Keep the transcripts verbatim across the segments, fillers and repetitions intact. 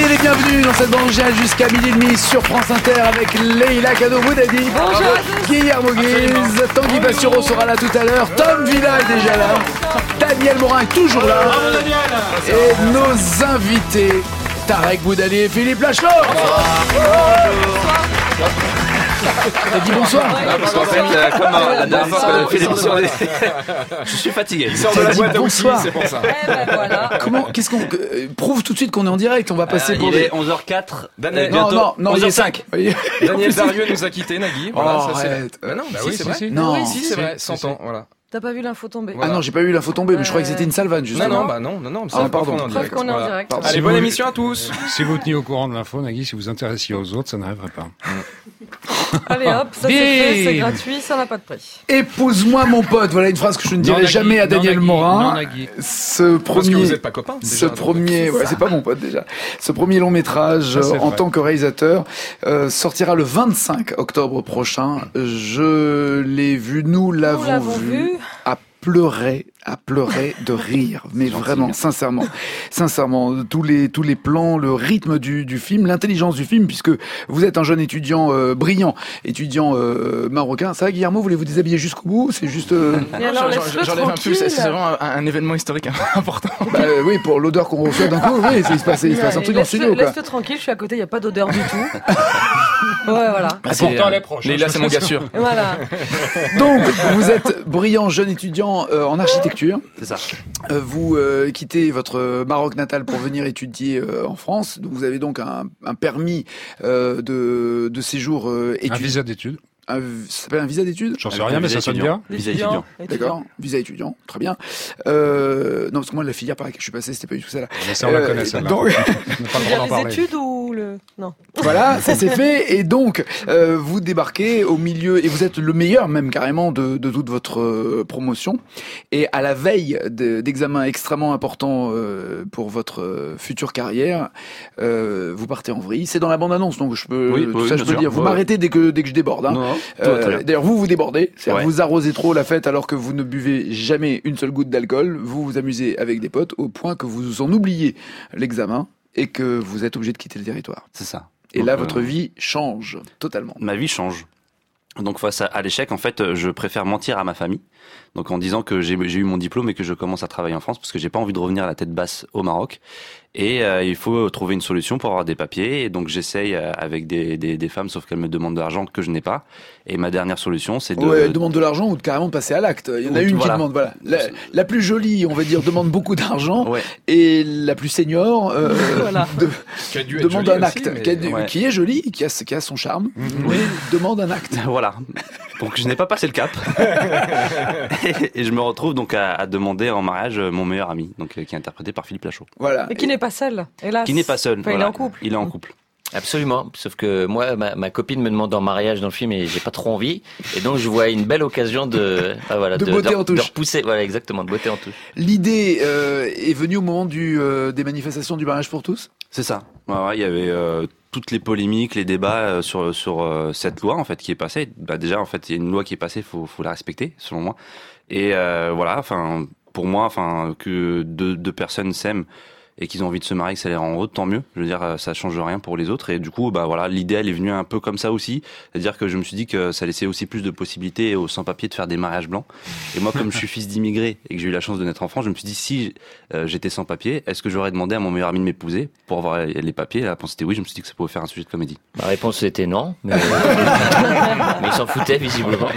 Soyez les bienvenus dans cette bande originale jusqu'à midi et demi sur France Inter avec Leïla Kado-Boudadi, Guillermo Guise, Tanguy Bastureau sera là tout à l'heure, Tom Villa est déjà là, Daniel Morin est toujours là, et nos invités, Tarek Boudali et Philippe Lachelot. T'as dit bonsoir? Ah, parce qu'en fait, euh, comme euh, la dernière fois qu'on a fait l'émission, je suis fatigué. Il sort de la boîte bonsoir. C'est pour ça. Eh ben voilà. Comment, qu'est-ce qu'on euh, prouve tout de suite qu'on est en direct? On va passer euh, pour il des... est onze heures quatre. Daniel, euh, bientôt non, non, non, onze heures cinq. Daniel Darieux nous a quitté, Nagui. Voilà, Oh, ça c'est. arrête. Bah non, bah si, oui, c'est si, vrai. si. Non. Oui, si, c'est Si, vrai. si, cent si. ans, voilà. T'as pas vu l'info tomber? Ah non, j'ai pas eu l'info tomber, mais je croyais que c'était une salvanne, Non, justement. non, bah non, non, non. Ah, pardon. On est en Preuve direct. qu'on est en Voilà. direct. Allez, Si bonne vous- émission à tous. Si vous teniez au courant de l'info, Nagui, si vous intéressiez aux autres, ça n'arriverait pas. Allez hop, ça c'est Bien. fait, c'est gratuit, ça n'a pas de prix. Épouse-moi mon pote, voilà une phrase que je ne dirai Non, Nagui, jamais à non, Daniel Nagui, Morin. non, Nagui. Ce Parce que premier, vous n'êtes pas copains. ce déjà, donc. premier, ouais, c'est pas mon pote déjà. Ce premier long métrage Ça, c'est euh, en vrai. tant que réalisateur euh, sortira le vingt-cinq octobre prochain. Je l'ai vu, nous l'avons l'avons vu, vu. à pleurer, à pleurer de rire, mais vraiment, sincèrement, sincèrement, tous les tous les plans, le rythme du du film, l'intelligence du film, puisque vous êtes un jeune étudiant euh, brillant, étudiant euh, marocain. Ça va, Guillermo, voulez-vous déshabiller jusqu'au bout? C'est juste, euh, Et alors, J'en- laisse-le J'enlève un peu, c'est c'est tranquille. vraiment un, un événement historique important. bah, euh, oui, pour l'odeur qu'on reçoit d'un coup, oui, il se passe, il se passe un Ouais, truc en laisse-le- studio, quoi. Laisse-le tranquille, je suis à côté, il n'y a pas d'odeur du tout. Ouais, voilà. Pourtant, elle est proche. Léla, c'est mon gars sûr. Voilà. Donc, vous êtes brillant jeune étudiant euh, en architecture. C'est ça. Euh, vous euh, quittez votre Maroc natal pour venir étudier euh, en France. Donc, vous avez donc un, un permis euh, de, de séjour euh, Un étudiant. visa d'études. Un, ça s'appelle un visa d'études? J'en sais Avec rien, un mais visa ça sonne étudiant. bien. Visa Étudiant, étudiant. D'accord, visa étudiant, très bien. Euh, non, parce que moi, la filière par laquelle je suis passé, c'était pas du tout ça là. Mais ça, on la Euh, connaît, celle-là. donc, On n'a pas le droit d'en Les parler. études ou le... Non. voilà, ça c'est fait. Et donc, euh, vous débarquez au milieu, et vous êtes le meilleur même carrément de, de toute votre euh, promotion. Et à la veille de- d'examens extrêmement importants euh, pour votre euh, future carrière, euh, vous partez en vrille. C'est dans la bande-annonce, donc je peux, Oui, tout oui, ça bien je peux le sûr. dire. Vous Ouais. m'arrêtez dès que dès que je déborde. Hein. Non, non, tout va Euh, très bien. D'ailleurs, vous vous débordez, c'est-à-dire Ouais. vous arrosez trop la fête alors que vous ne buvez jamais une seule goutte d'alcool. Vous vous amusez avec des potes au point que vous en oubliez l'examen et que vous êtes obligé de quitter le territoire. C'est ça. Et Donc, là, euh, votre vie change totalement. ma vie change. Donc face à, à l'échec, en fait, je préfère mentir à ma famille. Donc en disant que j'ai j'ai eu mon diplôme et que je commence à travailler en France parce que j'ai pas envie de revenir à la tête basse au Maroc. Et euh, il faut trouver une solution pour avoir des papiers. Et donc j'essaye euh, avec des, des, des femmes, sauf qu'elles me demandent de l'argent que je n'ai pas. Et ma dernière solution, c'est de... Ouais, elle demande de l'argent ou de carrément de passer à l'acte. Il y en a Ou- une qui voilà. demande, voilà. La, la plus jolie, on va dire, demande beaucoup d'argent. Ouais. Et la plus senior euh, Voilà. de- Qui a dû être demande joli un aussi, acte. mais- Qui, a- Ouais. qui est jolie, qui a, qui a son charme, mais demande un acte. Voilà. Donc je n'ai pas passé le cap. et, et je me retrouve donc à, à demander en mariage mon meilleur ami, donc euh, qui est interprété par Philippe Lachaud. Voilà. Mais qui n'est pas seul, hélas. Qui n'est pas seul. Enfin, il est voilà. en couple. Il est en couple. Absolument, sauf que moi, ma, ma copine me demande en mariage dans le film et j'ai pas trop envie, et donc je vois une belle occasion de, ah, voilà, De botter en touche. de repousser, voilà exactement, de botter en touche. L'idée euh, est venue au moment du, euh, des manifestations du mariage pour tous. C'est ça. Ouais, ouais, il y avait euh, toutes les polémiques, les débats euh, sur sur euh, cette loi en fait qui est passée. Bah, déjà en fait, il y a une loi qui est passée, faut faut la respecter selon moi. Et euh, voilà, enfin pour moi, enfin que deux deux personnes s'aiment et qu'ils ont envie de se marier, que ça les rend heureux, tant mieux. Je veux dire, ça change rien pour les autres. Et du coup, bah voilà, l'idée elle est venue un peu comme ça aussi, c'est-à-dire que je me suis dit que ça laissait aussi plus de possibilités aux sans-papiers de faire des mariages blancs. Et moi, comme je suis fils d'immigrés et que j'ai eu la chance de naître en France, je me suis dit si euh, j'étais sans-papier, est-ce que j'aurais demandé à mon meilleur ami de m'épouser pour avoir les papiers? La réponse était oui. Je me suis dit que ça pouvait faire un sujet de comédie. Ma réponse était non, mais, mais il s'en foutait visiblement.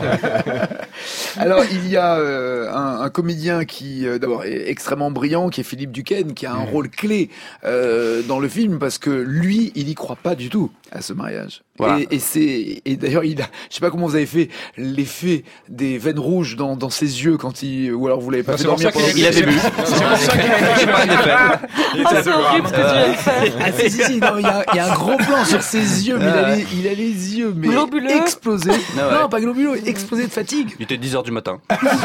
Alors, il y a euh, un, un comédien qui, euh, d'abord, est extrêmement brillant, qui est Philippe Duquesne, qui a un rôle clé euh, dans le film, parce que lui, il y croit pas du tout à ce mariage. Voilà. Et, et c'est, et d'ailleurs, il a, je sais pas comment vous avez fait l'effet des veines rouges dans, dans ses yeux quand il, ou alors vous l'avez pas Non, fait c'est pour dormir ça pendant qu'il Il avait bu. C'est pour ça qu'il a J'ai pas un effet. Il Oh, était à c'est deux horrible grammes. ce que tu viens de faire. Ah, si, si, si, non, il y a, il y a un gros plan sur ses yeux, mais il a les, il a les yeux, mais Globuleux. explosés. Ah ouais. Non, pas globuleux, explosés de fatigue. Il était dix heures du matin.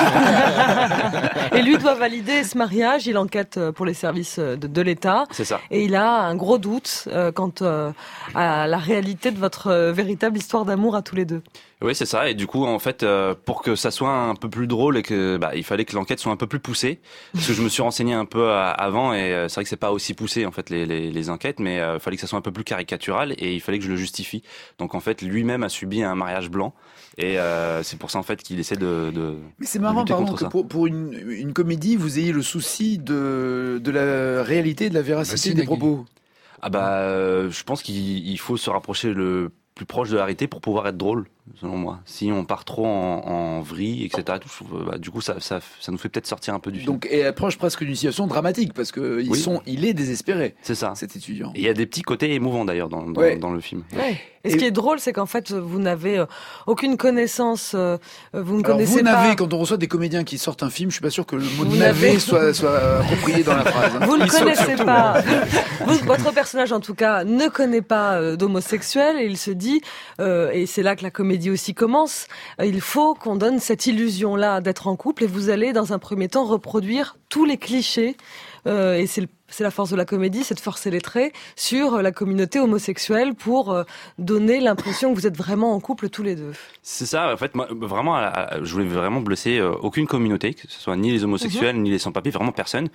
Et lui doit valider ce mariage, il enquête euh, pour les services euh, de, de l'État. C'est ça. Et il a un gros doute euh, quant euh, à la réalité de votre euh, véritable histoire d'amour à tous les deux. Oui, c'est ça. Et du coup, en fait, euh, pour que ça soit un peu plus drôle et que, bah, il fallait que l'enquête soit un peu plus poussée. Parce que je me suis renseigné un peu à, avant et euh, c'est vrai que c'est pas aussi poussé en fait les, les, les enquêtes, mais il euh, fallait que ça soit un peu plus caricatural et il fallait que je le justifie. Donc en fait, lui-même a subi un mariage blanc et euh, c'est pour ça en fait qu'il essaie de. de Mais c'est marrant, lutter pardon, contre que ça. pour, pour une, une comédie, vous ayez le souci de, de la réalité, de la véracité Bah si, des Nagui. propos. Ah bah, euh, je pense qu'il il faut se rapprocher le plus proche de la réalité pour pouvoir être drôle, selon moi. Si on part trop en, en vrille, et cetera, tout, je trouve, bah, du coup, ça, ça, ça nous fait peut-être sortir un peu du film. Donc, et approche presque d'une situation dramatique parce que ils Oui. sont, il est désespéré, C'est ça. cet étudiant. Et il y a des petits côtés émouvants d'ailleurs dans, dans, Ouais. dans le film. Ouais. Et, Et- ce qui est drôle, c'est qu'en fait, vous n'avez euh, aucune connaissance, euh, vous ne Alors, connaissez vous pas. n'avez, quand on reçoit des comédiens qui sortent un film, je suis pas sûr que le mot Vous navet n'avez- soit, soit approprié dans la phrase. hein. Vous ne Ils sautent connaissez surtout, pas. Vous- votre personnage, en tout cas, ne connaît pas euh, d'homosexuel et il se dit, euh, et c'est là que la comédie aussi commence, euh, il faut qu'on donne cette illusion-là d'être en couple et vous allez, dans un premier temps, reproduire tous les clichés. Euh, et c'est le C'est la force de la comédie, c'est de forcer les traits sur la communauté homosexuelle pour euh, donner l'impression que vous êtes vraiment en couple tous les deux. C'est ça, en fait, moi, vraiment, à- à- je voulais vraiment blesser euh, aucune communauté, que ce soit ni les homosexuels, Mhm. ni les sans-papiers, vraiment personne.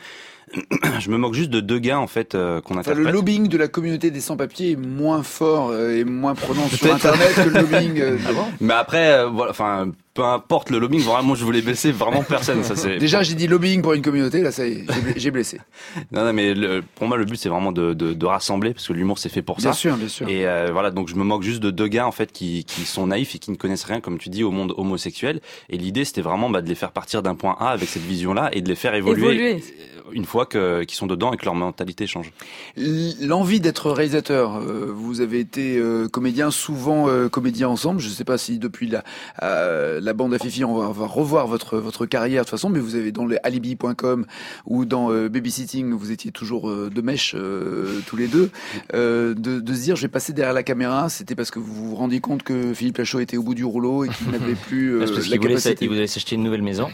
Je me moque juste de deux gars, en fait, euh, qu'on Enfin, interprète. le lobbying de la communauté des sans-papiers est moins fort euh, et moins prenant sur Peut-être. Internet que le lobbying. euh, Ah bon Mais après, euh, voilà, enfin, peu importe le lobbying, vraiment, je voulais blesser vraiment personne. Ça, c'est... Déjà, j'ai dit lobbying pour une communauté, là, ça y est, j'ai bl- j'ai blessé. Non, non, mais le- pour moi, le but, c'est vraiment de, de, de rassembler, parce que l'humour, c'est fait pour Bien ça. sûr, bien sûr. Et euh, voilà, donc je me moque juste de deux gars en fait qui, qui sont naïfs et qui ne connaissent rien, comme tu dis, au monde homosexuel. Et l'idée, c'était vraiment bah, de les faire partir d'un point A avec cette vision-là et de les faire évoluer, Évoluer. une fois que, qu'ils sont dedans et que leur mentalité change. L'envie d'être réalisateur, euh, vous avez été euh, comédien, souvent euh, comédien ensemble. Je ne sais pas si depuis la, euh, la bande à Fifi, on va, on va revoir votre, votre carrière de toute façon, mais vous avez dans les alibi point com ou dans euh, Babysitting, vous étiez toujours euh, de mèche euh, tous les deux. Euh, de, de se dire, je vais passer derrière la caméra, c'était parce que vous vous rendiez compte que Philippe Lachaud était au bout du rouleau et qu'il n'avait plus euh, Parce la qu'il voulait, s'a- capacité. il voulait s'acheter une nouvelle maison.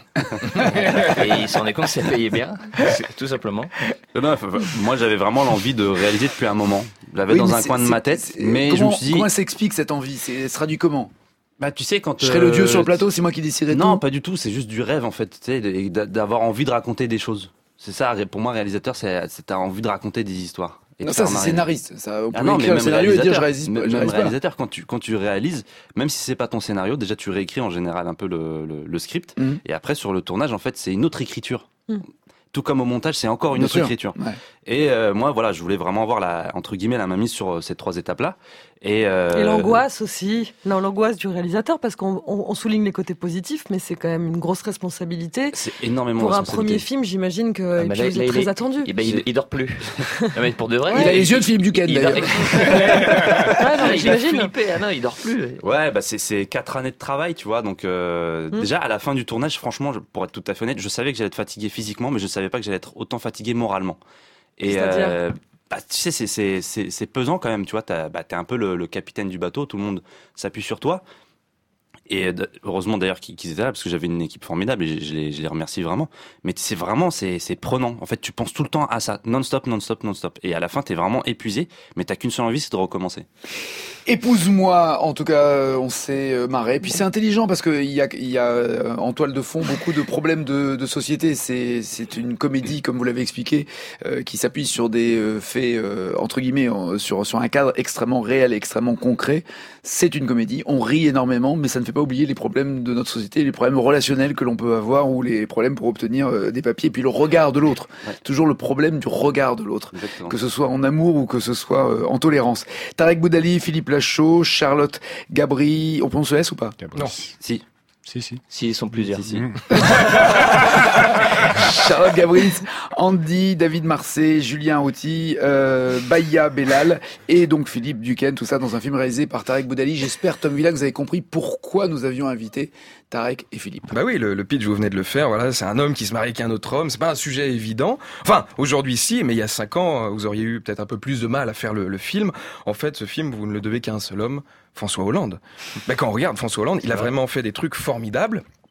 Et il s'en est compte que ça payait bien. C'est- Tout simplement. Non, non, enfin, moi, j'avais vraiment l'envie de réaliser depuis un moment. Je l'avais Oui, dans mais un c'est- coin de c'est- ma tête, c'est- mais je comment, me suis dit, comment s'explique cette envie? C'est, elle se traduit comment? bah, tu sais, quand Je serais le euh, dieu sur le plateau, c'est moi qui déciderais Non, tout. pas du tout. C'est juste du rêve, en fait, tu sais, et d'a- d'avoir envie de raconter des choses. C'est ça, pour moi, réalisateur, c'est, c'est t'as envie de raconter des histoires. Et de Non, ça, faire c'est marrer. scénariste. Ça, on peut Ah non, mais écrire le même scénario et dire je réalisateur, réalise, même je réalise pas. réalisateur, quand tu quand tu réalises, même si c'est pas ton scénario, déjà tu réécris en général un peu le, le, le script, Mhm. et après sur le tournage, en fait, c'est une autre écriture. Mhm. Tout comme au montage, c'est encore une Bien autre sûr. écriture. Ouais. Et euh, moi, voilà, je voulais vraiment avoir la entre guillemets la main mise sur euh, ces trois étapes-là. Et, euh, Et l'angoisse aussi, non, l'angoisse du réalisateur, parce qu'on on, on souligne les côtés positifs, mais c'est quand même une grosse responsabilité. c'est énormément Pour de un responsabilité. premier film, j'imagine que Ah, et bah puis là- vous là, êtes il très est- attendu. Eh ben, il, il dort plus. Non, mais pour de vrai. Il a les yeux de Philippe Duquesne, il, d'ailleurs. dort- Ouais, non, mais il a j'imagine. flippé. Ah non, il dort plus. Ouais, bah c'est c'est quatre années de travail, tu vois. Donc euh, Mm. déjà à la fin du tournage, franchement, je- pour être tout à fait honnête, je savais que j'allais être fatigué physiquement, mais je savais pas que j'allais être autant fatigué moralement. Et C'est-à-dire euh, bah, tu sais, c'est c'est c'est c'est pesant quand même, tu vois. T'as bah t'es un peu le, le capitaine du bateau, tout le monde s'appuie sur toi. Et d- heureusement d'ailleurs qu'ils qu'ils étaient là parce que j'avais une équipe formidable et je, je les je les remercie vraiment. Mais c'est vraiment c'est c'est prenant. En fait, tu penses tout le temps à ça, non-stop, non-stop, non-stop. Et à la fin, t'es vraiment épuisé, mais t'as qu'une seule envie, c'est de recommencer. Épouse-moi, en tout cas, euh, on s'est euh, marré. Puis c'est intelligent parce qu'il y a, il y a euh, en toile de fond beaucoup de problèmes de, de société. C'est, c'est une comédie, comme vous l'avez expliqué, euh, qui s'appuie sur des euh, faits, euh, entre guillemets, en- sur, sur un cadre extrêmement réel, extrêmement concret. C'est une comédie, on rit énormément, mais ça ne fait pas oublier les problèmes de notre société, les problèmes relationnels que l'on peut avoir ou les problèmes pour obtenir euh, des papiers. Et puis le regard de l'autre. Ouais. Toujours le problème du regard de l'autre. Exactement. Que ce soit en amour ou que ce soit euh, en tolérance. Tarek Boudali, Philippe Lachaud, Charlotte Gabri, on prononce le S ou pas? Non. Si. Si, si. S'ils sont plusieurs. Si, si. Mmh. Charlotte Gabri, Andy, David Marseille, Julien Auty, euh, Baya Bellal et donc Philippe Duquesne, tout ça dans un film réalisé par Tarek Boudali. J'espère, Tom Villa, que vous avez compris pourquoi nous avions invité Tarek et Philippe. Bah oui, le, le pitch, vous venez de le faire. Voilà, c'est un homme qui se marie avec un autre homme. C'est pas un sujet évident. Enfin, aujourd'hui, si, mais il y a cinq ans, vous auriez eu peut-être un peu plus de mal à faire le, le film. En fait, ce film, vous ne le devez qu'à un seul homme, François Hollande. Bah, quand on regarde François Hollande, il a vraiment fait des trucs formidables.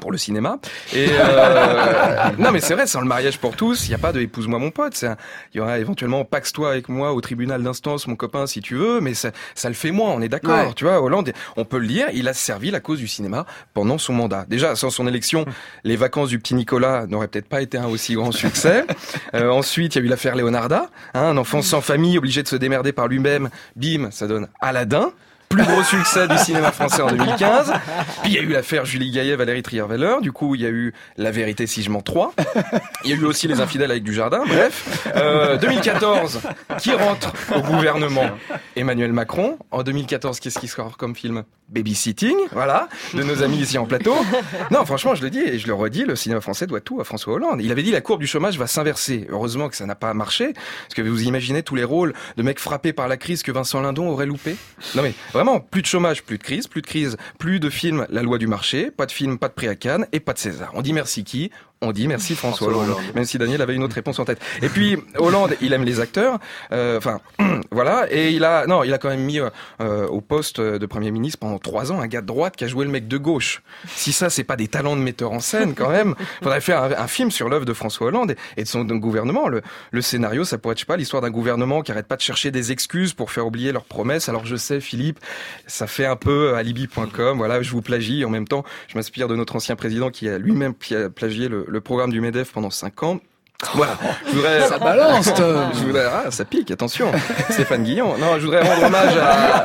pour le cinéma. Et euh, non, mais c'est vrai, sans le mariage pour tous, il n'y a pas de épouse-moi mon pote. C'est un, il y aura éventuellement paxe-toi avec moi au tribunal d'instance, mon copain, si tu veux, mais ça, ça le fait moins, on est d'accord. Ouais. Tu vois, Hollande, on peut le lire, il a servi la cause du cinéma pendant son mandat. Déjà, sans son élection, les vacances du petit Nicolas n'auraient peut-être pas été un aussi grand succès. Euh, ensuite, il y a eu l'affaire Leonarda, hein, un enfant sans famille, obligé de se démerder par lui-même. Bim, ça donne Aladdin. Plus gros succès du cinéma français en deux mille quinze. Puis il y a eu l'affaire Julie Gaillet, Valérie Trierweiler. Du coup, il y a eu La Vérité si je mens trois. Il y a eu aussi Les Infidèles avec Dujardin. Bref, euh, deux mille quatorze, qui rentre au gouvernement? Emmanuel Macron. En deux mille quatorze, qu'est-ce qui sort comme film? Babysitting, voilà, de nos amis ici en plateau. Non, franchement, je le dis et je le redis, le cinéma français doit tout à François Hollande. Il avait dit la courbe du chômage va s'inverser. Heureusement que ça n'a pas marché, parce que vous imaginez tous les rôles de mecs frappés par la crise que Vincent Lindon aurait loupé. Non mais vraiment, plus de chômage, plus de crise, plus de crise, plus de films, la loi du marché, pas de film, pas de prix à Cannes et pas de César. On dit merci qui? On dit merci François Hollande, Hollande, même si Daniel avait une autre réponse en tête. Et puis Hollande, il aime les acteurs, euh, enfin voilà, et il a non, il a quand même mis euh, au poste de Premier ministre pendant trois ans un gars de droite qui a joué le mec de gauche. Si ça, c'est pas des talents de metteur en scène quand même, faudrait faire un, un film sur l'œuvre de François Hollande et de son gouvernement. Le, le scénario, ça pourrait être, je sais pas, l'histoire d'un gouvernement qui arrête pas de chercher des excuses pour faire oublier leurs promesses. Alors je sais, Philippe, ça fait un peu alibi point com. Voilà, je vous plagie. En même temps, je m'inspire de notre ancien président qui a lui-même plagié le le programme du MEDEF pendant cinq ans. Voilà. Je voudrais... Ça balance, je voudrais... Ah, ça pique, attention. Stéphane Guillon. Non, je voudrais rendre hommage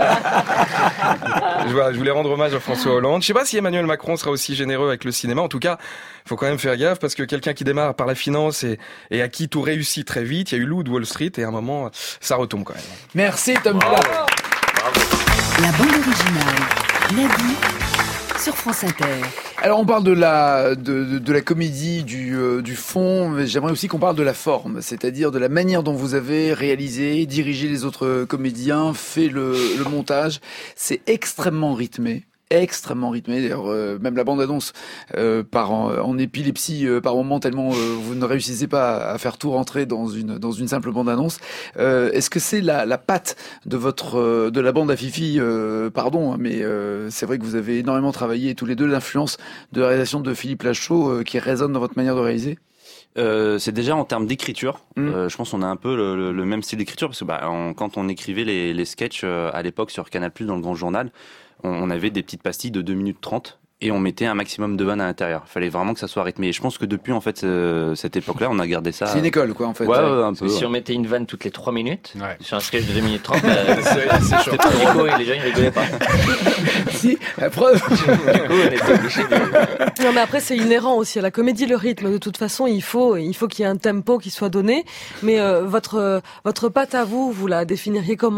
à... je, voilà, je voulais rendre hommage à François Hollande. Je sais pas si Emmanuel Macron sera aussi généreux avec le cinéma. En tout cas, faut quand même faire gaffe parce que quelqu'un qui démarre par la finance et, et à qui tout réussit très vite, il y a eu Loup de Wall Street et à un moment, ça retombe quand même. Merci, Tom Bravo. Bravo. La bande originale, Nagui, sur France Inter. Alors on parle de la de, de, de la comédie, du euh, du fond, mais j'aimerais aussi qu'on parle de la forme, c'est-à-dire de la manière dont vous avez réalisé, dirigé les autres comédiens, fait le, le montage. C'est extrêmement rythmé. extrêmement rythmé. D'ailleurs, euh, même la bande-annonce euh, part en, en épilepsie euh, par moment tellement euh, vous ne réussissez pas à, à faire tout rentrer dans une dans une simple bande-annonce. Euh, est-ce que c'est la, la patte de votre euh, de la bande à Fifi euh, Pardon, mais euh, c'est vrai que vous avez énormément travaillé tous les deux l'influence de la réalisation de Philippe Lachaud euh, qui résonne dans votre manière de réaliser. Euh, c'est déjà en termes d'écriture. Mmh. Euh, je pense qu'on a un peu le, le, le même style d'écriture parce que bah, on, quand on écrivait les, les sketchs euh, à l'époque sur Canal plus, dans le Grand Journal, on, on avait des petites pastilles de deux minutes trente et on mettait un maximum de vannes à l'intérieur. Il fallait vraiment que ça soit rythmé. Et je pense que depuis en fait euh, cette époque-là, on a gardé ça. C'est une école quoi en fait. Ouais, ouais, un peu. Si on mettait une vanne toutes les trois minutes, ouais. sur un sketch de deux minutes trente, euh, c'était pas Nico et les gens ils rigolaient pas. Si, la preuve. Du coup, on était obligés de... Non mais après c'est inhérent aussi à la comédie, le rythme. De toute façon, il faut il faut qu'il y ait un tempo qui soit donné. Mais euh, votre votre patte à vous, vous la définiriez comment ?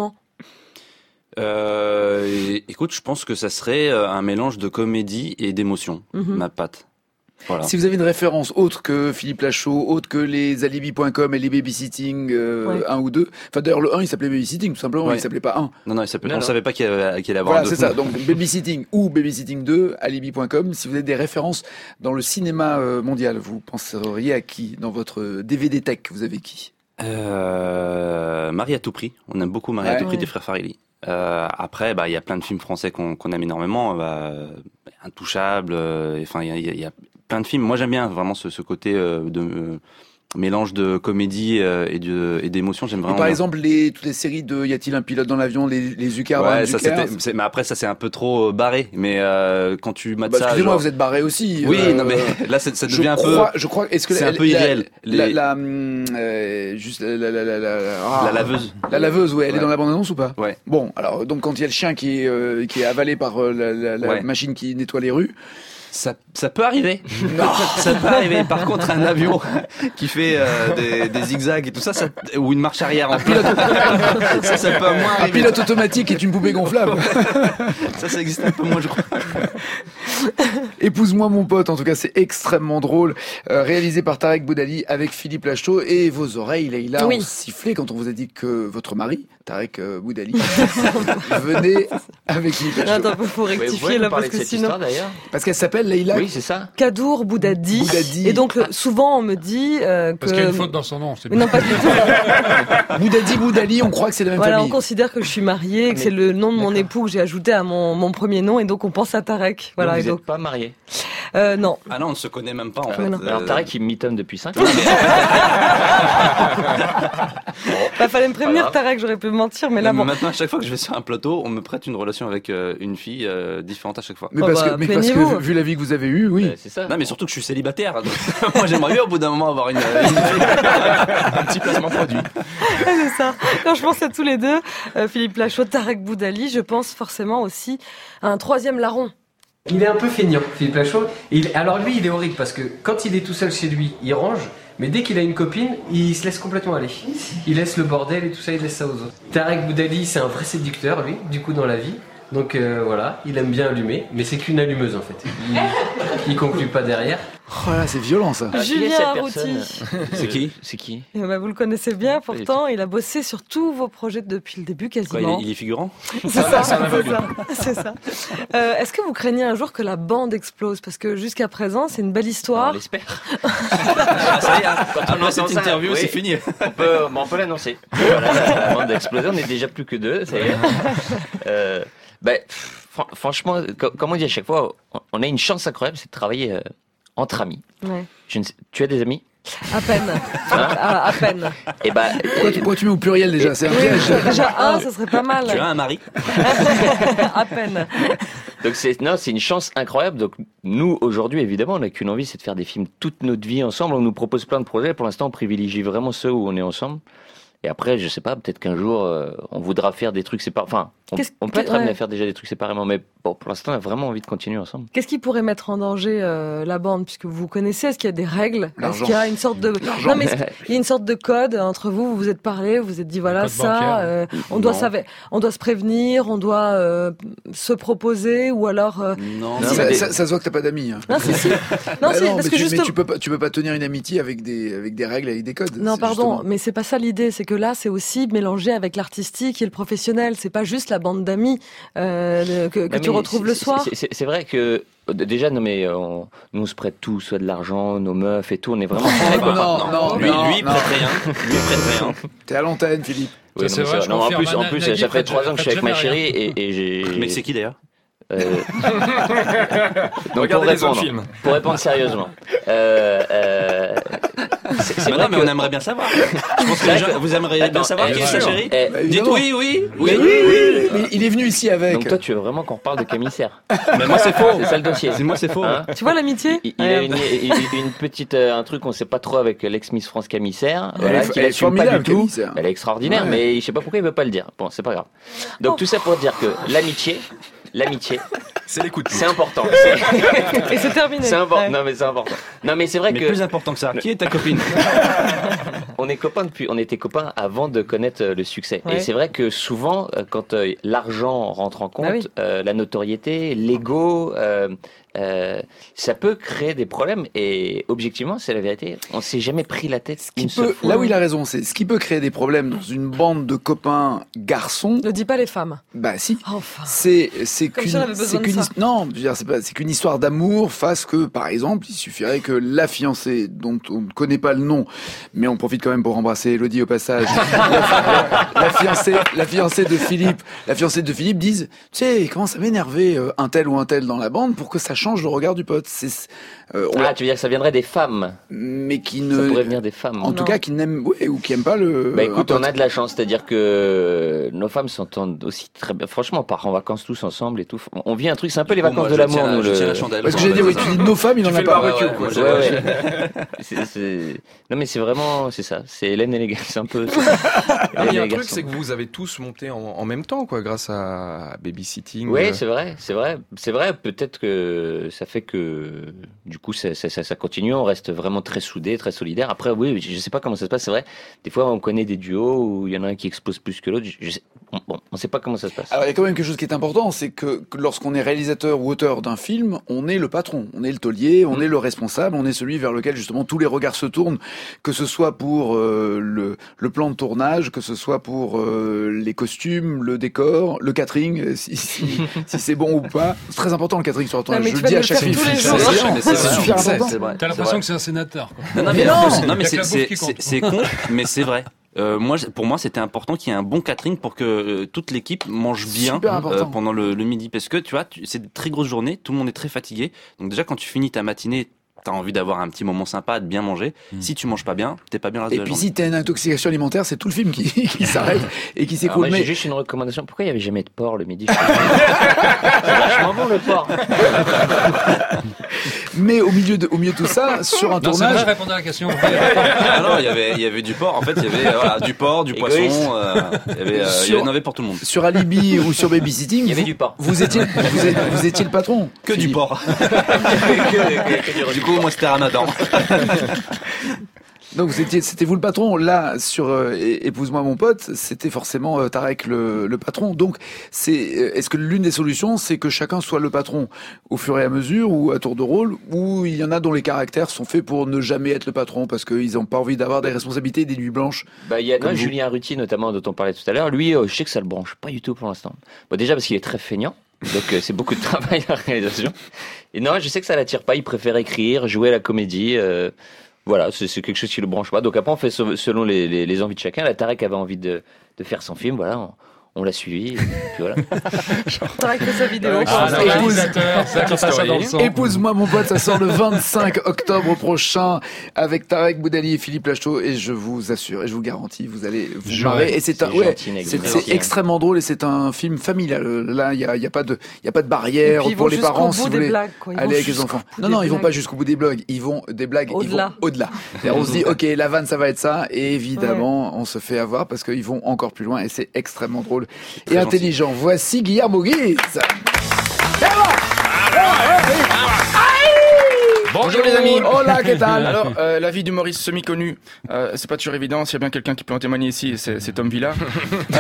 Euh, écoute, je pense que ça serait un mélange de comédie et d'émotion, mm-hmm. ma patte. Voilà. Si vous avez une référence autre que Philippe Lachaud, autre que les alibi point com et les babysitting euh, ouais. un ou deux. Enfin d'ailleurs le un il s'appelait babysitting tout simplement, ouais. il s'appelait pas un. Non non, il s'appelait. Non, on non. savait pas qu'il allait, qu'il allait avoir voilà, un deux. C'est ça. Donc babysitting ou babysitting deux, alibi point com. Si vous avez des références dans le cinéma mondial, vous penseriez à qui dans votre D V D tech? Vous avez qui? euh, Marie à tout prix. On aime beaucoup Marie ouais. à tout prix ouais. des frères Farelli. Euh, après, bah il y a plein de films français qu'on, qu'on aime énormément. Bah, Intouchable. Enfin, il y a, y a plein de films. Moi, j'aime bien vraiment ce, ce côté euh, de euh, mélange de comédie euh, et, de, et d'émotion. J'aime vraiment. Et par bien. exemple, les toutes les séries de Y a-t-il un pilote dans l'avion, les les Zucker, ouais, ça c'était. C'est, mais après, ça c'est un peu trop barré. Mais euh, quand tu mates bah, ça, excusez-moi, genre... vous êtes barré aussi. Oui, euh, non mais là, ça, ça devient je un crois, peu. Je crois. Est-ce que c'est la, un peu irréel. La, les... la, la euh, juste la la la la, la, ah, la laveuse. La laveuse, ouais. Elle ouais. est dans la bande-annonce ou pas? Ouais. Bon, alors donc quand il y a le chien qui est euh, qui est avalé par euh, la, la, la ouais. machine qui nettoie les rues. Ça, ça peut arriver. Non. Ça peut arriver. Par contre, un avion qui fait euh, des, des zigzags et tout ça, ça, ou une marche arrière en pilote, ça, ça peut moins arriver. Un pilote automatique est une poupée gonflable. Ça, ça existe un peu moins, je crois. Épouse-moi mon pote, en tout cas, c'est extrêmement drôle. Euh, réalisé par Tarek Boudali avec Philippe Lachaud et vos oreilles, Leïla, oui. ont sifflé quand on vous a dit que votre mari, Tarek euh, Boudali, venait avec Philippe Lachaud. Attends, faut rectifier ouais, là parce que cette sinon. Histoire, d'ailleurs parce qu'elle s'appelle Leïla. Oui, c'est ça. Kadour Boudadi. Boudadi. Et donc, le, souvent, on me dit euh, que... Parce qu'il y a une faute dans son nom. C'est mais non, pas du tout. Boudadi, Boudali, on croit que c'est la même voilà, famille. on considère que je suis mariée et que mais... c'est le nom de mon époux que j'ai ajouté à mon, mon premier nom et donc on pense à Tarek. Voilà. Donc vous et donc... n'êtes pas marié. Euh, non. Ah non, on ne se connaît même pas en Ah, fait. non. Euh, Alors Tarek, il mitonne depuis cinq ans. Bah, fallait me prévenir, grave. Tarek, j'aurais pu mentir, mais là, mais bon. Maintenant, à chaque fois que je vais sur un plateau, on me prête une relation avec euh, une fille euh, différente à chaque fois. Mais Oh parce bah, que, mais parce plaignez-vous. que vu la vie que vous avez eue, oui. Euh, c'est ça. Non, mais surtout que je suis célibataire. Donc, moi, j'aimerais bien au bout d'un moment avoir une, une un petit placement produit. C'est ça. Quand je pense à tous les deux, euh, Philippe Lachaud, Tarek Boudali, je pense forcément aussi à un troisième larron. Il est un peu feignant, Philippe Lachaud. Il... Alors lui, il est horrible parce que quand il est tout seul chez lui, il range. Mais dès qu'il a une copine, il se laisse complètement aller. Il laisse le bordel et tout ça, il laisse ça aux autres. Tarek Boudali, c'est un vrai séducteur, lui, du coup, dans la vie. Donc euh, voilà, il aime bien allumer, mais c'est qu'une allumeuse en fait. Il, il conclut pas derrière. Oh là, c'est violent ça. Ah, qui est Julien cette Arrouti. personne C'est qui? C'est qui? Eh ben, vous le connaissez bien, pourtant, il a bossé sur tous vos projets depuis le début Quoi, il, quasiment. est, il est figurant? C'est ça, c'est ça. C'est ça. Euh, est-ce que vous craignez un jour que la bande explose? Parce que jusqu'à présent, c'est une belle On histoire. l'espère. Ah, ça y est, Quand on après entend cette ça, interview, oui. c'est fini. On peut, bon, on peut l'annoncer. Voilà, la bande d'exploser, on est déjà plus que deux, ça y est. Euh, ben, fr- franchement, co- comme on dit à chaque fois, on- on a une chance incroyable, c'est de travailler euh, entre amis. Ouais. Je ne sais- tu as des amis? À peine. à, à peine. Et ben, Pourquoi tu, pourquoi tu mets au pluriel déjà? C'est un Oui, piège. déjà un, ça serait pas mal. Tu as un mari? À peine. donc c'est non, c'est une chance incroyable. Donc nous aujourd'hui, évidemment, on n'a qu'une envie, c'est de faire des films toute notre vie ensemble. On nous propose plein de projets. Pour l'instant, on privilégie vraiment ceux où on est ensemble. Et après, je sais pas, peut-être qu'un jour, euh, on voudra faire des trucs séparément. Enfin, on, Qu'est-ce- on peut être ouais. amené à faire déjà des trucs séparément, mais bon, pour l'instant, on a vraiment envie de continuer ensemble. Qu'est-ce qui pourrait mettre en danger euh, la bande, puisque vous vous connaissez? Est-ce qu'il y a des règles? Est-ce L'argent. qu'il y a une sorte de non mais est-ce qu'il y a une sorte de code entre vous? Vous vous êtes parlé, vous vous êtes dit voilà code bancaire. ça, euh, on doit Non. savoir, on doit se prévenir, on doit euh, se proposer ou alors euh, Non, Non, Ça, mais des- ça- ça se voit que t'as pas d'amis. hein. non c'est si. non Bah c'est non, parce mais que tu, mais justement tu peux pas, tu peux pas tenir une amitié avec des, avec des règles, avec des codes. non C'est pardon, justement- mais c'est pas ça l'idée, c'est que là c'est aussi mélangé avec l'artistique et le professionnel, c'est pas juste la bande d'amis euh, que, que Non, tu mais retrouves c'est- le c'est- soir. c'est- C'est c'est vrai que euh, déjà, non mais on, nous on se prête tout, soit de l'argent, nos meufs et tout. On est vraiment. Oh, très- non, non, Lui, non, lui, il non. prête rien. Lui, il prête rien. T'es à l'antenne, Philippe. Oui, Ça, c'est non, vrai, ça- je non, en confirme. plus, en Na- plus, Nagui ça fait prête- trois ans que je suis avec prête ma jamais chérie et, et j'ai. Mais c'est qui d'ailleurs? Euh, Donc, Regardez pour les autres répondre, films. pour répondre sérieusement, euh, euh, c'est c'est Mais vrai non, mais que on aimerait bien savoir. Je pense que les gens, vous aimeriez bien Attends, savoir eh, qui est sa sûr. chérie. Eh, Bah, Dites évidemment. oui, oui, Mais oui. oui, oui, mais il est venu ici avec. donc toi, tu veux vraiment qu'on reparle de commissaire? Mais moi, c'est faux. C'est ça le dossier. C'est moi, c'est faux. Hein Tu vois l'amitié? il, il a une, il- il- une petite, euh, un truc, on sait pas trop avec l'ex-Miss France Commissaire, Elle voilà, est- qu'il elle est assume pas formidable, du tout. commissaire. Elle est extraordinaire, Ouais. mais je sais pas pourquoi il veut pas le dire. Bon, c'est pas grave. Donc Oh. tout ça pour dire que l'amitié, l'amitié, C'est l'écoute. c'est important. C'est Et c'est terminé. c'est important. Ouais. Non mais c'est important. Non mais c'est vrai Mais que plus important que ça, qui est ta copine? on est copains depuis, on était copains avant de connaître euh, le succès. Ouais. Et c'est vrai que souvent, euh, quand euh, l'argent rentre en compte, Bah oui. euh, la notoriété, l'ego, euh, euh, ça peut créer des problèmes. Et objectivement, c'est la vérité. On s'est jamais pris la tête Qui une seule peut, fois. là où il a raison, c'est ce qui peut créer des problèmes dans une bande de copains garçons. Ne dis pas les femmes. Bah si. Enfin. C'est c'est Comme qu'une si on avait besoin c'est de qu'une ça. his- non, je veux dire, c'est pas c'est qu'une histoire d'amour fasse que par exemple, il suffirait que la fiancée dont on ne connaît pas le nom, mais on profite quand même pour embrasser Elodie au passage. la, la fiancée la fiancée de Philippe, la fiancée de Philippe dise, tu sais, il commence à m'énerver euh, un tel ou un tel dans la bande pour que ça change le regard du pote. C'est euh, on- Ah, tu veux dire que ça viendrait des femmes? mais qui Ça ne pourrait venir des femmes. en Non. tout cas qui n'aiment ouais, ou qui aiment pas le Bah un écoute, pote. on a de la chance, c'est-à-dire que nos femmes s'entendent aussi très bien. Franchement, on part en vacances tous ensemble et tout. On vit un truc, c'est un peu les Bon, vacances moi, de je l'amour, tiens- nous. Je le- tiens la chandelle. Parce que j'ai dit oui, tu dis nos femmes, il en Tu a fais le pas. barbecue, ouais, quoi. ouais, C'est- Ouais, ouais. C'est- c'est- Non mais c'est vraiment, c'est ça. C'est Hélène et les gars, c'est un peu. Non, mais il y a Hélène et un les truc, garçons. c'est que vous avez tous monté en, en même temps, quoi, grâce à Babysitting. Oui, euh, c'est vrai, c'est vrai, c'est vrai. Peut-être que ça fait que du coup ça, ça, ça, ça continue. On reste vraiment très soudés, très solidaires. Après, oui, je sais pas comment ça se passe. C'est vrai. Des fois, on connaît des duos où il y en a un qui explose plus que l'autre. Je, je sais- bon, on sait pas comment ça se passe. Alors il y a quand même quelque chose qui est important, c'est que, que lorsqu'on est réalisateur ou auteur d'un film, on est le patron, on est le taulier, on Mm. est le responsable, on est celui vers lequel justement tous les regards se tournent, que ce soit pour euh, le, le plan de tournage, que ce soit pour euh, les costumes, le décor, le catering, euh, si, si, si c'est bon ou pas. C'est très important le catering sur un tournage, mais je tu le dis vas à le chaque faire film. tous les C'est jours. excellent. Mais c'est C'est vrai. super C'est- important. C'est vrai. T'as c'est l'impression vrai. que c'est un sénateur, quoi. Non, non, mais, Non. en plus- non, mais Avec c'est, la bouffe c'est, qui compte. c'est, c'est con, mais c'est vrai. Euh, moi, pour moi, c'était important qu'il y ait un bon catering pour que euh, toute l'équipe mange bien euh, pendant le, le midi. Parce que, tu vois, tu, c'est de très grosses journées, tout le monde est très fatigué. Donc déjà, quand tu finis ta matinée, t'as envie d'avoir un petit moment sympa, de bien manger. Mmh. Si tu manges pas bien, t'es pas bien le reste et de la puis journée. si t'as une intoxication alimentaire, c'est tout le film qui, qui s'arrête et qui s'écoule. Moi, mais... j'ai juste une recommandation. Pourquoi il y avait jamais de porc le midi? C'est vachement bon le porc. Mais au milieu de, au milieu de tout ça, sur un non, tournage. C'est vrai, répondre à la question. Ah non, il y avait, il y avait du porc. En fait, il y avait voilà, du porc, du Égoïste. poisson. Euh, il y avait, euh, Sur- il y en avait pour tout le monde. Sur Alibi ou sur Babysitting, Il y avait vous, du porc. vous étiez, vous étiez, vous étiez le patron. Que du Philippe. porc. Que- que- que- Du coup, moi, c'était Ramadan. Donc vous étiez, c'était vous le patron. Là, sur euh, é- Épouse-moi mon pote, c'était forcément euh, Tarek le, le patron. Donc, c'est, euh, est-ce que l'une des solutions, c'est que chacun soit le patron au fur et à mesure ou à tour de rôle, ou il y en a dont les caractères sont faits pour ne jamais être le patron parce qu'ils n'ont pas envie d'avoir des responsabilités, des nuits blanches. Bah, il y a Comme non, vous. Julien Ruti notamment dont on parlait tout à l'heure. Lui, euh, je sais que ça le branche pas du tout pour l'instant. Bon, déjà parce qu'il est très feignant. Donc euh, c'est beaucoup de travail la réalisation. Et non, je sais que ça l'attire pas. Il préfère écrire, jouer à la comédie. Euh, voilà, c'est, c'est quelque chose qui le branche pas. Donc après on fait so- selon les, les, les envies de chacun. La Tarek avait envie de, de faire son film. Voilà, on, on l'a suivi. Et puis voilà. Tarek fait sa vidéo. Ah, pour c'est l'instant. vrai. réalisateur, ça qui passe ça dans le sang. Épouse-moi mon pote, ça sort le vingt-cinq octobre prochain avec Tarek Boudali et Philippe Lachaud et je vous assure et je vous garantis, vous allez vous Je marrer rêve. et c'est un, C'est ouais, gentil, Nagui, c'est, merci, c'est hein. extrêmement drôle et c'est un film familial. Là, il y a, il y a pas de, il y a pas de Et barrière puis, ils pour vont les jusqu'au parents bout si vous des voulez blagues, quoi. Ils vont aller avec les jusqu'au enfants. bout Non, des non, ils vont blagues. pas jusqu'au bout des blagues, ils vont des blagues, Au-delà. ils vont au-delà. Et on se dit, ok, la vanne, ça va être ça, et évidemment, on se fait avoir parce qu'ils vont encore plus loin et c'est extrêmement drôle et Très intelligent. Voici Guillermo Guise. Bonjour les amis. Hola, qu'est-ce que Alors, euh, la vie d'humoriste semi-connu, euh, c'est pas toujours évident. S'il y a bien quelqu'un qui peut en témoigner ici, c'est, c'est Tom Villa. Euh,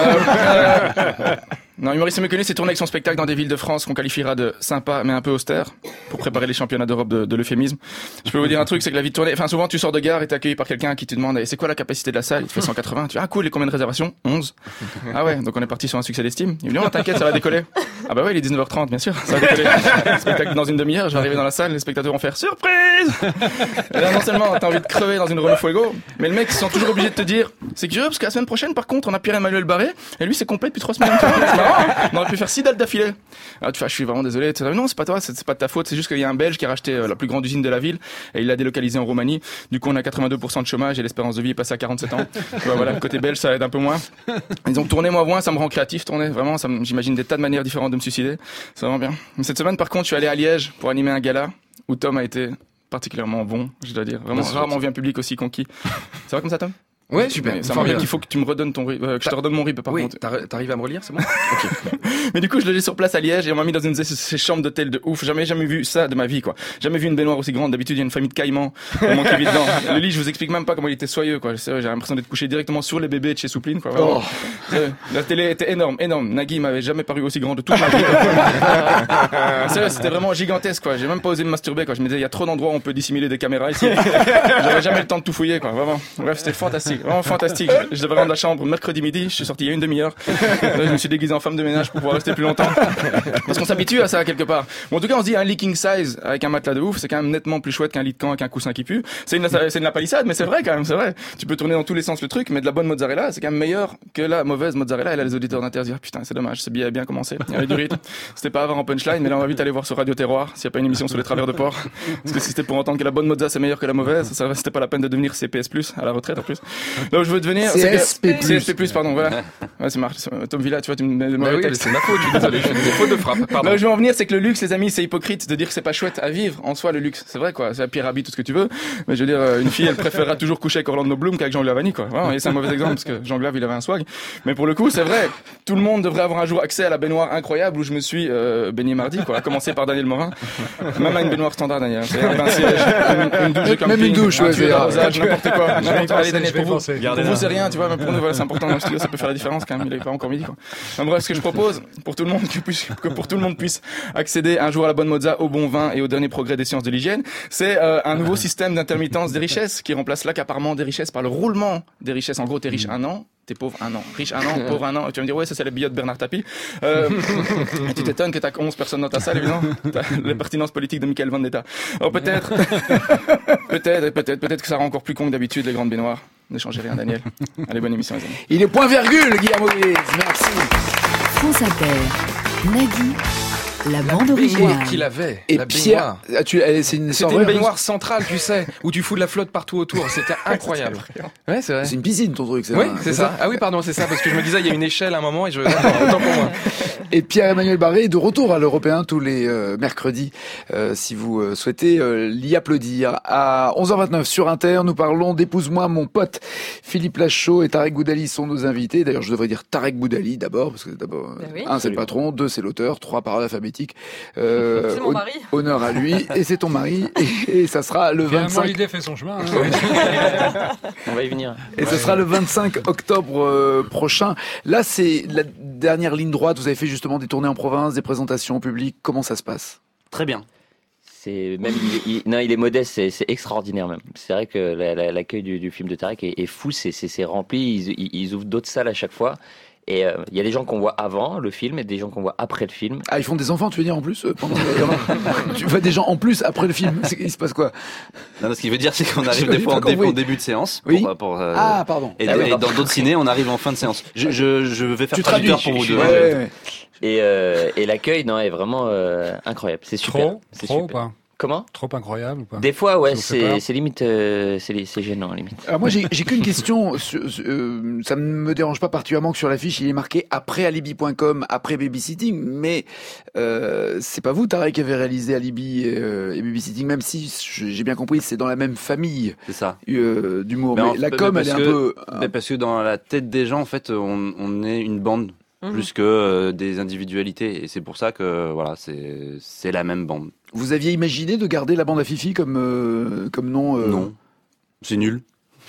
euh, non, humoriste semi-connu, c'est tourner avec son spectacle dans des villes de France qu'on qualifiera de sympa mais un peu austère pour préparer les championnats d'Europe de, de l'euphémisme. Je peux vous dire un truc, c'est que la vie de tournée, enfin souvent tu sors de gare et t'es accueilli par quelqu'un qui te demande eh, c'est quoi la capacité de la salle? Il te fait cent quatre-vingts. Tu dis ah cool, et combien de réservations? onze. Ah ouais, donc on est parti sur un succès d'estime. Il me dit oh t'inquiète, ça va décoller. Ah bah ouais, il est dix-neuf heures trente, bien sûr, ça va décoller. Spectacle dans une demi-heure, je vais arriver dans la salle, les spectateurs vont faire surprise. Et là, non seulement t'as envie de crever dans une Renault Fuego, mais le mec ils sont toujours obligés de te dire c'est curieux parce que la semaine prochaine par contre on a Pierre-Emmanuel Barré et lui c'est complet depuis trois semaines. C'est marrant, hein, on aurait pu faire six dates d'affilée. Ah, tu fais, je suis vraiment désolé. Tu dis, non, c'est pas toi, c'est, c'est pas de ta faute. C'est juste qu'il y a un Belge qui a racheté euh, la plus grande usine de la ville et il l'a délocalisée en Roumanie. Du coup, on a quatre-vingt-deux pour cent de chômage et l'espérance de vie est passée à quarante-sept ans. Bah, voilà, côté belge, ça aide un peu moins. Ils ont tourné moi moins, ça me rend créatif, tourner. Vraiment, ça me, j'imagine des tas de manières différentes de me suicider. C'est vraiment bien. Mais cette semaine, par contre, je suis allé à Liège pour animer un gala où Tom a été particulièrement bon, je dois dire. Vraiment, Merci. rarement vu un public aussi conquis. Ça va comme ça, Tom? Ouais, super. Ça me qu'il faut que tu me redonnes ton rib, euh, que je te redonne mon rib par Oui, contre. t'arri- t'arrives à me relire, c'est bon? Mais du coup, je l'ai sur place à Liège et on m'a mis dans une de ces, ces chambres d'hôtel de ouf. Jamais, jamais vu ça de ma vie, quoi. Jamais vu une baignoire aussi grande. D'habitude, il y a une famille de caïmans. On manquait vite dedans. Le lit, je vous explique même pas comment il était soyeux, quoi. C'est vrai, j'ai l'impression d'être couché directement sur les bébés de chez Soupline, quoi. Vraiment. Euh, La télé était énorme, énorme. Nagui m'avait jamais paru aussi grand de toute ma vie. C'est vrai, c'était vraiment gigantesque, quoi. J'ai même pas osé me masturber, quoi. Je me disais, il y a trop d'endroits où on peut dissimuler des caméras ici. J'avais jamais le temps de tout fouiller, quoi. Vraiment. Bref, c'était fantastique. Vraiment fantastique. Je devais rendre la chambre mercredi midi. Je suis sorti il y a une demi-heure. Là, je me suis déguisé en femme de ménage pour pouvoir rester plus longtemps. Parce qu'on s'habitue à ça quelque part. Bon, en tout cas, on se dit un leaking size avec un matelas de ouf, c'est quand même nettement plus chouette qu'un lit de camp avec un coussin qui pue. C'est une, c'est une la palissade, mais c'est vrai quand même, c'est vrai. Tu peux tourner dans tous les sens le truc, mais de la bonne mozzarella, c'est quand même meilleur que la mauvaise mozzarella. Et là, les auditeurs d'Inter disent, ah, putain, c'est dommage, c'est bien, bien commencé. Il y avait du rythme. C'était pas avant en punchline, mais là, on va vite aller voir sur Radio Terroir s'il y a pas une émission sur les travers de porc. Parce que si c'était pour entendre que la bonne mozza c'est meilleur que la mauvaise, ça, c'était pas la peine de devenir C P S plus, à la retraite en plus. Donc, je veux devenir, C S P plus. C S P plus, pardon, voilà. Ouais, c'est marrant. Tom Villa, tu vois, tu me mets des Bah mauvais oui, mais textes. c'est ma faute, je suis désolé, je fais des fautes de frappe, pardon. Là où je veux en venir, c'est que le luxe, les amis, c'est hypocrite de dire que c'est pas chouette à vivre en soi, le luxe. C'est vrai, quoi. C'est la pire habit, tout ce que tu veux. Mais je veux dire, euh, une fille, elle préférera toujours coucher avec Orlando Bloom qu'avec Jean Glavani, quoi. Vraiment, et c'est un mauvais exemple parce que Jean Glav, il avait un swag. Mais pour le coup, c'est vrai. Tout le monde devrait avoir un jour accès à la baignoire incroyable où je me suis euh, baigné mardi, quoi. À commencer par Daniel Morin. Même à une baignoire standard, Daniel. C'est un bain siège, une, une douche de camping, Même une douche, un ouais, tuyau c'est d'arrosage, n'importe quoi. Je vais Allez, penser, Daniel, je vais pour vous, penser. pour vous, c'est rien, tu vois. Même pour nous, voilà, c'est important dans le studio, ça peut faire la différence quand même. Il est pas encore midi, quoi. En bref, ce que je propose pour tout le monde, que, puisse, que pour tout le monde puisse accéder un jour à la bonne mozza, au bon vin et au dernier progrès des sciences de l'hygiène, c'est euh, un nouveau système d'intermittence des richesses qui remplace l'accaparement des richesses par le roulement des richesses. En gros, t'es riche un an, t'es pauvre un an, riche un an, pauvre un an. Et tu vas me dire, ouais, ça c'est la billette de Bernard Tapie. Euh, et tu t'étonnes que t'as onze personnes dans ta salle, évidemment. T'as la pertinence politique de Michael Vendetta. Alors peut-être, peut-être, et peut-être, peut-être que ça rend encore plus con que d'habitude les grandes baignoires. Ne changez rien, Daniel. Allez, bonne émission, les amis. Il est point virgule, Guillermo Villez. Merci. France Inter, Nagui, la bande Baignoire originale. qu'il avait. Et la Pierre, baignoire. ah, tu, elle- c'est une C'était sorte- une baignoire centrale, tu sais, où tu fous de la flotte partout autour. C'était incroyable. Ouais, c'est vrai. C'est une piscine, ton truc. C'est Oui, un- c'est ça. Ah oui, pardon, c'est ça, parce que je me disais, il y a une échelle à un moment et je. D'accord, autant pour moi. Et Pierre-Emmanuel Barré est de retour à l'Européen tous les euh, mercredis, euh, si vous euh, souhaitez euh, l'y applaudir. À onze heures vingt-neuf sur Inter, nous parlons d'Épouse-moi mon pote. Philippe Lachaud et Tarek Boudali sont nos invités. D'ailleurs, je devrais dire Tarek Boudali d'abord, parce que d'abord, Ben oui. un, c'est le patron, deux, c'est l'auteur, trois, par ordre alphabétique. Euh, C'est mon hon- mari. Honneur à lui, et c'est ton mari, et, et ça sera le Finalement, vingt-cinq. l'idée fait son chemin. Hein. On va y venir. Et ce sera le vingt-cinq octobre euh, prochain. Là, c'est la dernière ligne droite. Vous avez fait justement des tournées en province, des présentations au public. Comment ça se passe? Très bien. C'est même, il, il- non, il est modeste, c'est, c'est extraordinaire même. C'est vrai que la- la- l'accueil du, du film de Tarek est, est fou, c'est, c'est, c'est rempli. Ils, ils, ils ouvrent d'autres salles à chaque fois. Et euh, il y a des gens qu'on voit avant le film et des gens qu'on voit après le film. Ah, ils font des enfants, tu veux dire, en plus euh, pendant le... Tu vois des gens en plus après le film. C'est- Il se passe quoi? Non, non, ce qui veut dire, c'est qu'on J'ai arrive des fois pas en, dé- compris. en début de séance. Oui. Pour, pour, euh, Ah, pardon. et, Ah oui, et pardon. dans d'autres ciné, on arrive en fin de séance. Je, je, je vais faire Tu traducteur traduis. pour vous deux. Ouais, ouais, ouais. Et, euh, et l'accueil, non, est vraiment euh, incroyable. C'est super. Trop, c'est trop ou super. pas? Comment? Trop incroyable ou pas? Des fois, ouais, Ça vous fait peur c'est, c'est limite, euh, c'est, c'est gênant, limite. Alors moi, j'ai j'ai qu'une question. sur- sur- euh, ça ne me dérange pas particulièrement que sur l'affiche, il est marqué après alibi point com, après babysitting. Mais euh, c'est pas vous, Tarek, qui avez réalisé Alibi et, euh, et babysitting, même si j'ai bien compris, c'est dans la même famille C'est ça. euh, d'humour. Mais Mais, en- la mais com, elle parce est un que- peu. Mais parce que dans la tête des gens, en fait, on, on est une bande. Mhm. Plus que euh, des individualités. Et c'est pour ça que, voilà, c'est, c'est la même bande. Vous aviez imaginé de garder la bande à Fifi comme euh, comme nom euh, Non. C'est nul.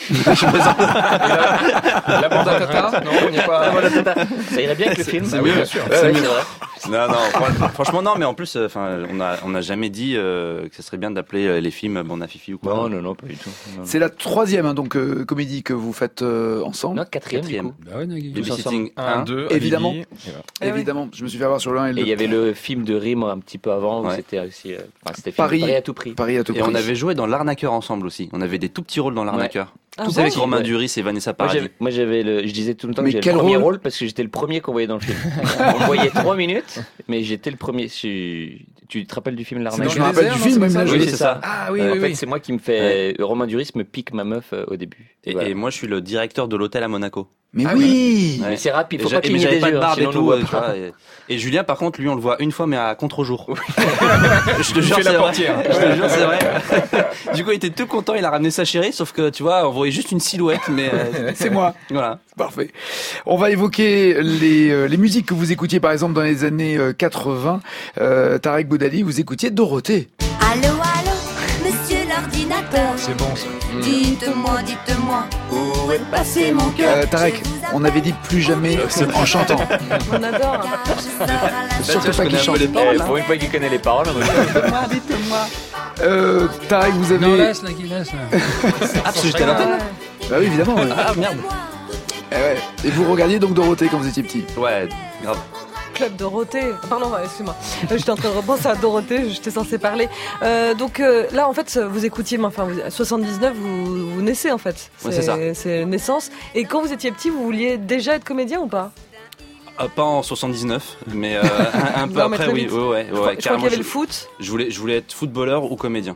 La bande à Tata, non, on n'y est pas. Ça irait bien avec le film. c'est mieux, bien sûr. Ouais, C'est ouais, mieux. c'est vrai. Non, non, fran- franchement, non, mais en plus, enfin, on a, on a jamais dit euh, que ce serait bien d'appeler euh, les films Bande à Fifi ou quoi. Non, non, non, pas du tout. Non, C'est la troisième hein, donc euh, comédie que vous faites euh, ensemble. non, quatrième, du Quatrième. coup. Bah ouais, Nagui. Babysitting Un, un. deux, Évidemment. Alibi, et voilà. Eh oui. Évidemment, je me suis fait avoir sur le un et le Et il y avait le film de Rime un petit peu avant où Ouais. c'était aussi, euh, enfin, c'était film Paris. Paris à tout prix. Paris à tout Et prix. on avait joué dans L'Arnaqueur ensemble aussi. On avait des tout petits rôles dans L'Arnaqueur. Ah Tous bon avec Romain Ouais. Duris et Vanessa Moi Paradis. j'avais, moi j'avais le, je disais tout le temps Mais que j'avais quel le premier rôle rôle parce que j'étais le premier qu'on voyait dans le film. On me voyait trois minutes, mais j'étais le premier. Je- Tu te rappelles du film C'est Mais dans je le me rappelle désert, du non, film, c'est même ça là, je- Oui, Oui, c'est c'est ça. Ah oui, Euh, oui, en fait, oui. c'est moi qui me fait. Romain Duris me pique ma meuf euh, au début. Et, Voilà. et moi, je suis le directeur de l'hôtel à Monaco. Mais Ah oui. Mais c'est rapide, Et faut j'a- pas et mais cligner j'avais des pas yeux, de hein, barbe et sinon on tout. nous voit euh, tu pas. vois, et, et Julien, par contre, lui, on le voit une fois, mais à contre-jour. je te jure, fait la c'est vrai. portière. Je te jure, c'est vrai. Du coup, il était tout content. Il a ramené sa chérie, sauf que tu vois, on voyait juste une silhouette, mais euh, C'est moi. voilà. Parfait. On va évoquer les, euh, les musiques que vous écoutiez, par exemple, dans les années euh, quatre-vingts. Euh, Tarek Boudali, vous écoutiez Dorothée. Allô, allô, monsieur l'ordinateur. C'est bon, ça. Dites-moi, dites-moi, où est passé mon cœur? Euh, Tarek, on avait dit plus jamais en chantant. On adore. Surtout pas qu'il chante. Eh, pour une fois qu'il connaît les paroles. moi. Euh, Tarek, vous avez... Non, laisse, Nagui, laisse. là. Ah, parce que j'étais à l'antenne. Bah oui, évidemment. ouais. Ah merde. Eh ouais. Et vous regardiez donc Dorothée quand vous étiez petit. Ouais, grave. Club Dorothée. Pardon, ouais, excuse-moi. Euh, J'étais en train de repenser à Dorothée, j'étais censée parler. Euh, donc euh, là, en fait, vous écoutiez, mais enfin, vous, à soixante-dix-neuf, vous, vous naissez en fait. Ouais, c'est ça. C'est naissance. Et quand vous étiez petit, vous vouliez déjà être comédien ou pas? Ah, pas en soixante-dix-neuf, mais euh, un, un peu Non, mais après, très oui. vite. Ouais, ouais, ouais, Je crois, je crois carrément, qu'il y avait je- le foot. Je voulais, je voulais être footballeur ou comédien.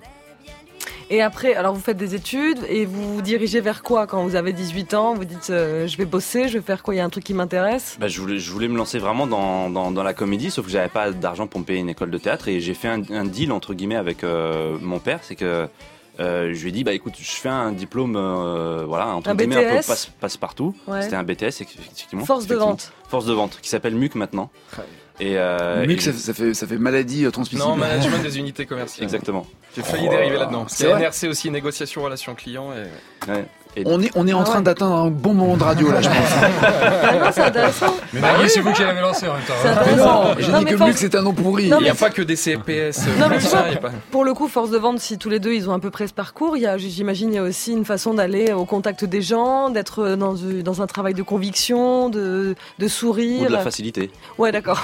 Et après, alors vous faites des études et vous vous dirigez vers quoi quand vous avez dix-huit ans? Vous dites, euh, je vais bosser, je vais faire quoi? Il y a un truc qui m'intéresse. Bah, je, voulais, je voulais me lancer vraiment dans, dans, dans la comédie, sauf que j'avais pas d'argent pour me payer une école de théâtre et j'ai fait un, un deal entre guillemets avec euh, mon père, c'est que euh, je lui ai dit bah écoute, je fais un diplôme, euh, voilà, entre Un guillemets un B T S? peu passe, passe partout. Ouais. C'était un B T S effectivement. Force de effectivement. vente. Force de vente, qui s'appelle M U C maintenant. Et, euh, Mieux et que ça, je- ça fait, ça fait maladie euh, transmissible. Non, management des unités commerciales. Exactement. J'ai failli dériver là-dedans. C'est C'est vrai N R C aussi, négociation relation client. Et... Ouais. Et- On est, on est en Ah train ouais. d'atteindre un bon moment de radio là, je pense. Ah non, c'est intéressant. Mais Nagui, c'est vous qui l'avez lancé en même temps. C'est hein. Mais intéressant. non, j'ai Non, dit mais que force- Luc c'est un nom pourri. Non, Il n'y a mais- pas que des C P S. Non, mais comme tu ça, vois, il y a pas- Pour le coup, force de vente, si tous les deux ils ont à peu près ce parcours, il y a, j'imagine, il y a aussi une façon d'aller au contact des gens, d'être dans, dans un travail de conviction, de, de sourire. Ou de la facilité. Ouais, d'accord.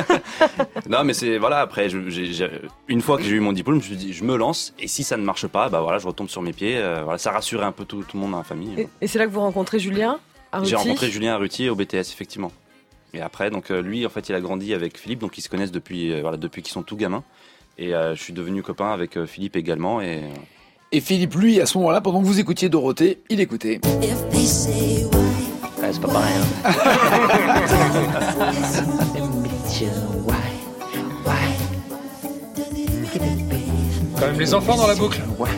Non, mais c'est voilà. Après, je- j'ai- j'ai- une fois que j'ai eu mon diplôme, je me suis dit, je me lance. Et si ça ne marche pas, bah voilà, je retombe sur mes pieds. euh, voilà, ça rassurait un peu tout, tout le monde dans la famille. Et, et c'est là que vous rencontrez Julien à J'ai Ruti. rencontré Julien à Ruti au B T S, effectivement. Et après, donc euh, lui, en fait, il a grandi avec Philippe, donc ils se connaissent depuis, euh, voilà, depuis qu'ils sont tout gamins. Et euh, je suis devenu copain avec euh, Philippe également. Et... Et Philippe, lui, à ce moment-là, pendant que vous écoutiez Dorothée, il écoutait. Ouais, c'est pas pareil. Hein. Quand même les enfants dans la boucle. Oh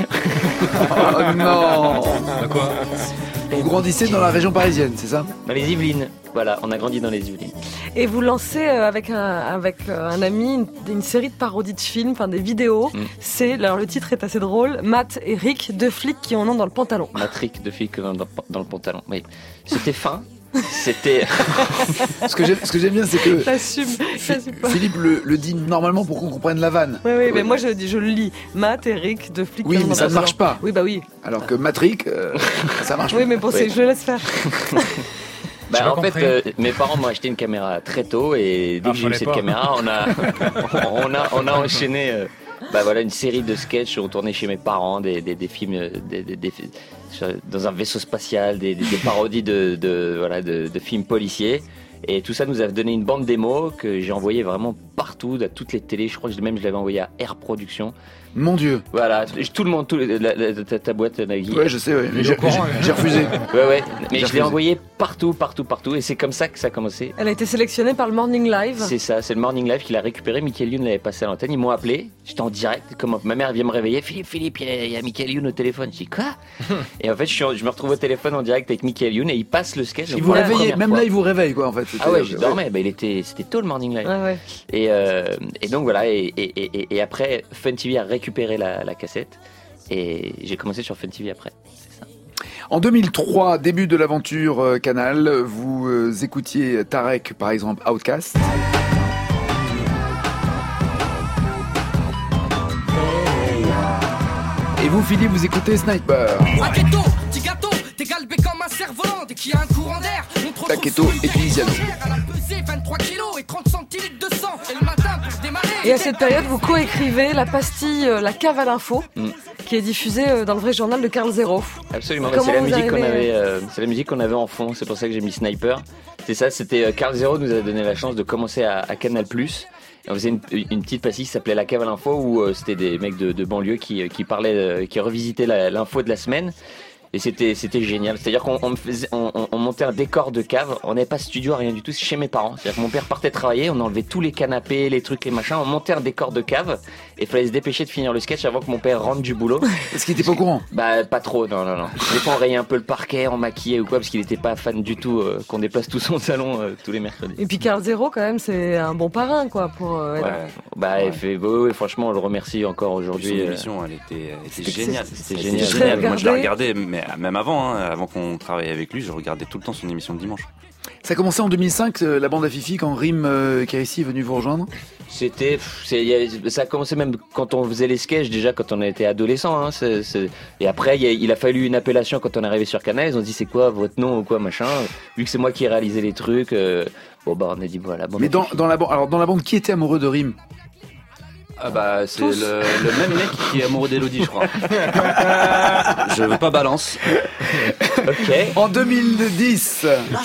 non. Quoi? Vous grandissez dans la région parisienne, c'est ça? Dans les Yvelines. Voilà, on a grandi dans les Yvelines. Et vous lancez euh, avec un, avec euh, un ami une, une série de parodies de films, enfin des vidéos. Mm. C'est, alors le titre est assez drôle, Matt et Rick, deux flics qui en ont dans le pantalon. Matt, Rick, deux flics dans, dans le pantalon. Oui. C'était fin. C'était. ce que j'aime, ce que j'aime bien, c'est que j'assume, j'assume pas. Philippe le, le dit normalement pour qu'on comprenne la vanne. Oui, oui, oui. Mais moi je, je le lis. Matt et Rick, deux flics. Oui, mais ça ne marche pas. Oui, bah oui. Alors que Matrick, euh, ça marche. Oui, mais bon, c'est, oui. je le laisse faire. Bah, en fait, euh, mes parents m'ont acheté une caméra très tôt et dès ah, que j'ai eu cette pas. caméra, on a, on a, on a enchaîné. Euh, Bah voilà, une série de sketchs, on tournait chez mes parents, des, des, des films des, des, des, dans un vaisseau spatial, des, des, des parodies de, de, voilà, de, de films policiers. Et tout ça nous a donné une bande démo que j'ai envoyée vraiment partout, à toutes les télés. Je crois que même je l'avais envoyée à Air Production. Mon Dieu. Voilà, tout le monde, tout, la, la, ta, ta boîte, Nagui. Ouais, je sais, ouais. Mais j'ai, j'ai, j'ai refusé. Ouais, ouais. Mais j'ai je l'ai envoyé partout, partout, partout. Et c'est comme ça que ça a commencé. Elle a été sélectionnée par le Morning Live. C'est ça, c'est le Morning Live qui l'a récupéré. Michael Youn l'avait passé à l'antenne. Ils m'ont appelé. J'étais en direct. Comment ma mère vient me réveiller. Philippe, Philippe, il y a, il y a Michael Youn au téléphone. Je dis quoi? Et en fait, je, suis, je me retrouve au téléphone en direct avec Michael Youn et il passe le sketch. Il vous réveillait, même fois. Là, il vous réveille, quoi, en fait. Ah ouais, je dormais. Ouais. Bah, il était, c'était tôt le Morning Live. Ah ouais. Et, euh, et donc voilà. Et, et, et, et après, Fun T V a récupéré la, la cassette et j'ai commencé sur Fun T V après. C'est ça. En deux mille trois, début de l'aventure euh, Canal, vous euh, écoutiez Tarek, par exemple, Outcast. Et vous, Philippe, vous écoutez Sniper. Taketo et puis Lisiano. Et à cette période, vous coécrivez la pastille La Cave à l'info, mm. qui est diffusée dans le vrai journal de Carl Zero. Absolument, c'est la, musique qu'on avait, euh, c'est la musique qu'on avait en fond, c'est pour ça que j'ai mis Sniper. C'est ça, c'était euh, Carl Zero nous a donné la chance de commencer à, à Canal plus. On faisait une, une petite pastille qui s'appelait La Cave à l'info, où euh, c'était des mecs de, de banlieue qui, qui parlaient, euh, qui revisitaient la, l'info de la semaine. Et c'était c'était génial. C'est-à-dire qu'on on faisait, on, on montait un décor de cave. On n'avait pas de studio, rien du tout. C'est chez mes parents. C'est-à-dire que mon père partait travailler, on enlevait tous les canapés, les trucs, les machins. On montait un décor de cave et il fallait se dépêcher de finir le sketch avant que mon père rentre du boulot. Est-ce qu'il était pas au courant? Bah pas trop, non non non. Des fois on rayait un peu le parquet, on maquillait ou quoi parce qu'il était pas fan du tout euh, qu'on déplace tout son salon euh, tous les mercredis. Et puis Carl Zero quand même, c'est un bon parrain quoi pour. Euh, ouais. Bah ouais. Fait, ouais, ouais, franchement, on le remercie encore aujourd'hui. Son émission, elle était, elle était géniale. C'était génial. C'était génial. Moi je la regardais, mais même avant. Hein. Avant qu'on travaille avec lui, je regardais tout le temps son émission de dimanche. Ça a commencé en deux mille cinq, la bande à Fifi, quand Rim euh, Kérissi est venu vous rejoindre. C'était, c'est, y a, ça a commencé même quand on faisait les sketchs, déjà quand on était adolescent. Hein, c'est, c'est, et après, y a, il a fallu une appellation quand on est arrivé sur Canal. Ils ont dit c'est quoi votre nom ou quoi machin. Vu que c'est moi qui ai réalisé les trucs, euh, bon bah on a dit voilà. Bande Mais dans, dans la bande, alors dans la bande, qui était amoureux de Rim? Ah bah c'est le, le même mec qui est amoureux d'Elodie, je crois. Je veux pas balance. Ok. En deux mille dix.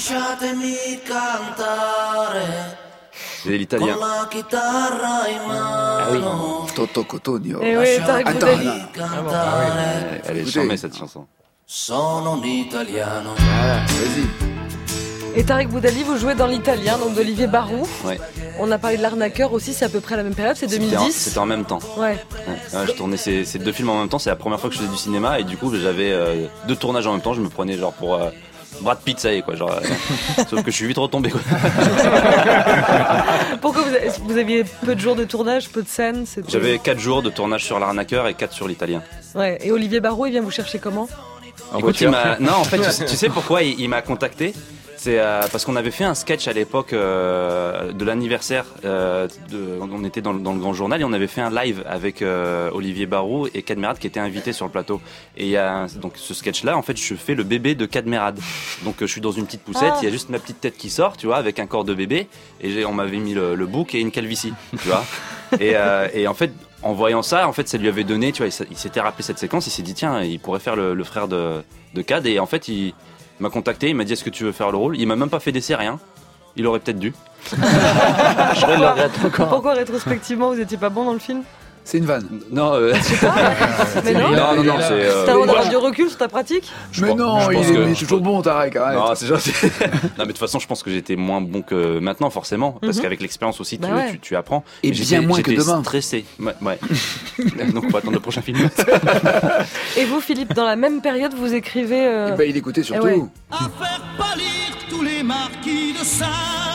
C'est l'italien. Ah oui. Toto Cotonio. Et oui, Tarek Boudali. Elle est charmée cette chanson. Sono un italiano. Voilà, vas-y. Et Tarek Boudali, vous jouez dans l'Italien, donc d'Olivier Barou. Ouais. On a parlé de l'Arnaqueur aussi, c'est à peu près la même période, c'est deux mille dix. C'était en, c'était en même temps. Ouais. ouais. ouais je tournais ces, ces deux films en même temps, c'est la première fois que je faisais du cinéma et du coup j'avais euh, deux tournages en même temps, je me prenais genre pour euh, Brad Pitt, ça y est quoi, genre. Euh, sauf que je suis vite retombé quoi. Pourquoi vous, avez, vous aviez peu de jours de tournage, peu de scènes? C'était... J'avais quatre jours de tournage sur l'Arnaqueur et quatre sur l'Italien. Ouais. Et Olivier Barou, il vient vous chercher comment? En Écoute, il m'a... Non, en fait, tu, tu sais pourquoi il, il m'a contacté? C'est euh, parce qu'on avait fait un sketch à l'époque euh, de l'anniversaire. Euh, de, on était dans, dans le Grand Journal et on avait fait un live avec euh, Olivier Barou et Cadmerade qui étaient invités sur le plateau. Et il y a donc ce sketch-là, en fait, je fais le bébé de Cadmerade. Donc je suis dans une petite poussette, il ah. y a juste ma petite tête qui sort, tu vois, avec un corps de bébé. Et j'ai, on m'avait mis le, le bouc et une calvitie, tu vois. et, euh, et en fait. en voyant ça, en fait, ça lui avait donné, tu vois, il, il s'était rappelé cette séquence, il s'est dit tiens, il pourrait faire le, le frère de, de Cad, et en fait, il m'a contacté, il m'a dit est-ce que tu veux faire le rôle ? Il m'a même pas fait d'essai, rien. Il aurait peut-être dû. Je le regrette encore. Pourquoi rétrospectivement vous étiez pas bon dans le film ? C'est une vanne. Non, euh... Mais non, non, non, non, c'est. Euh... T'as d'avoir du recul sur ta pratique ? Mais pense- non, je il pense est, que- il est toujours bon, Tarek. Arrête. Non, c'est gentil. non, mais de toute façon, je pense que j'étais moins bon que maintenant, forcément, parce Mhm. qu'avec l'expérience aussi, Bah tu, ouais. tu, tu apprends. Et Mais bien j'étais- moins que j'étais demain. Stressé. Ouais. ouais. Donc, on va attendre le prochain film. Et vous, Philippe, dans la même période, vous écrivez. euh, Eh ben, il écoutait surtout. ouais. À faire pâlir tous les marquis de Sade,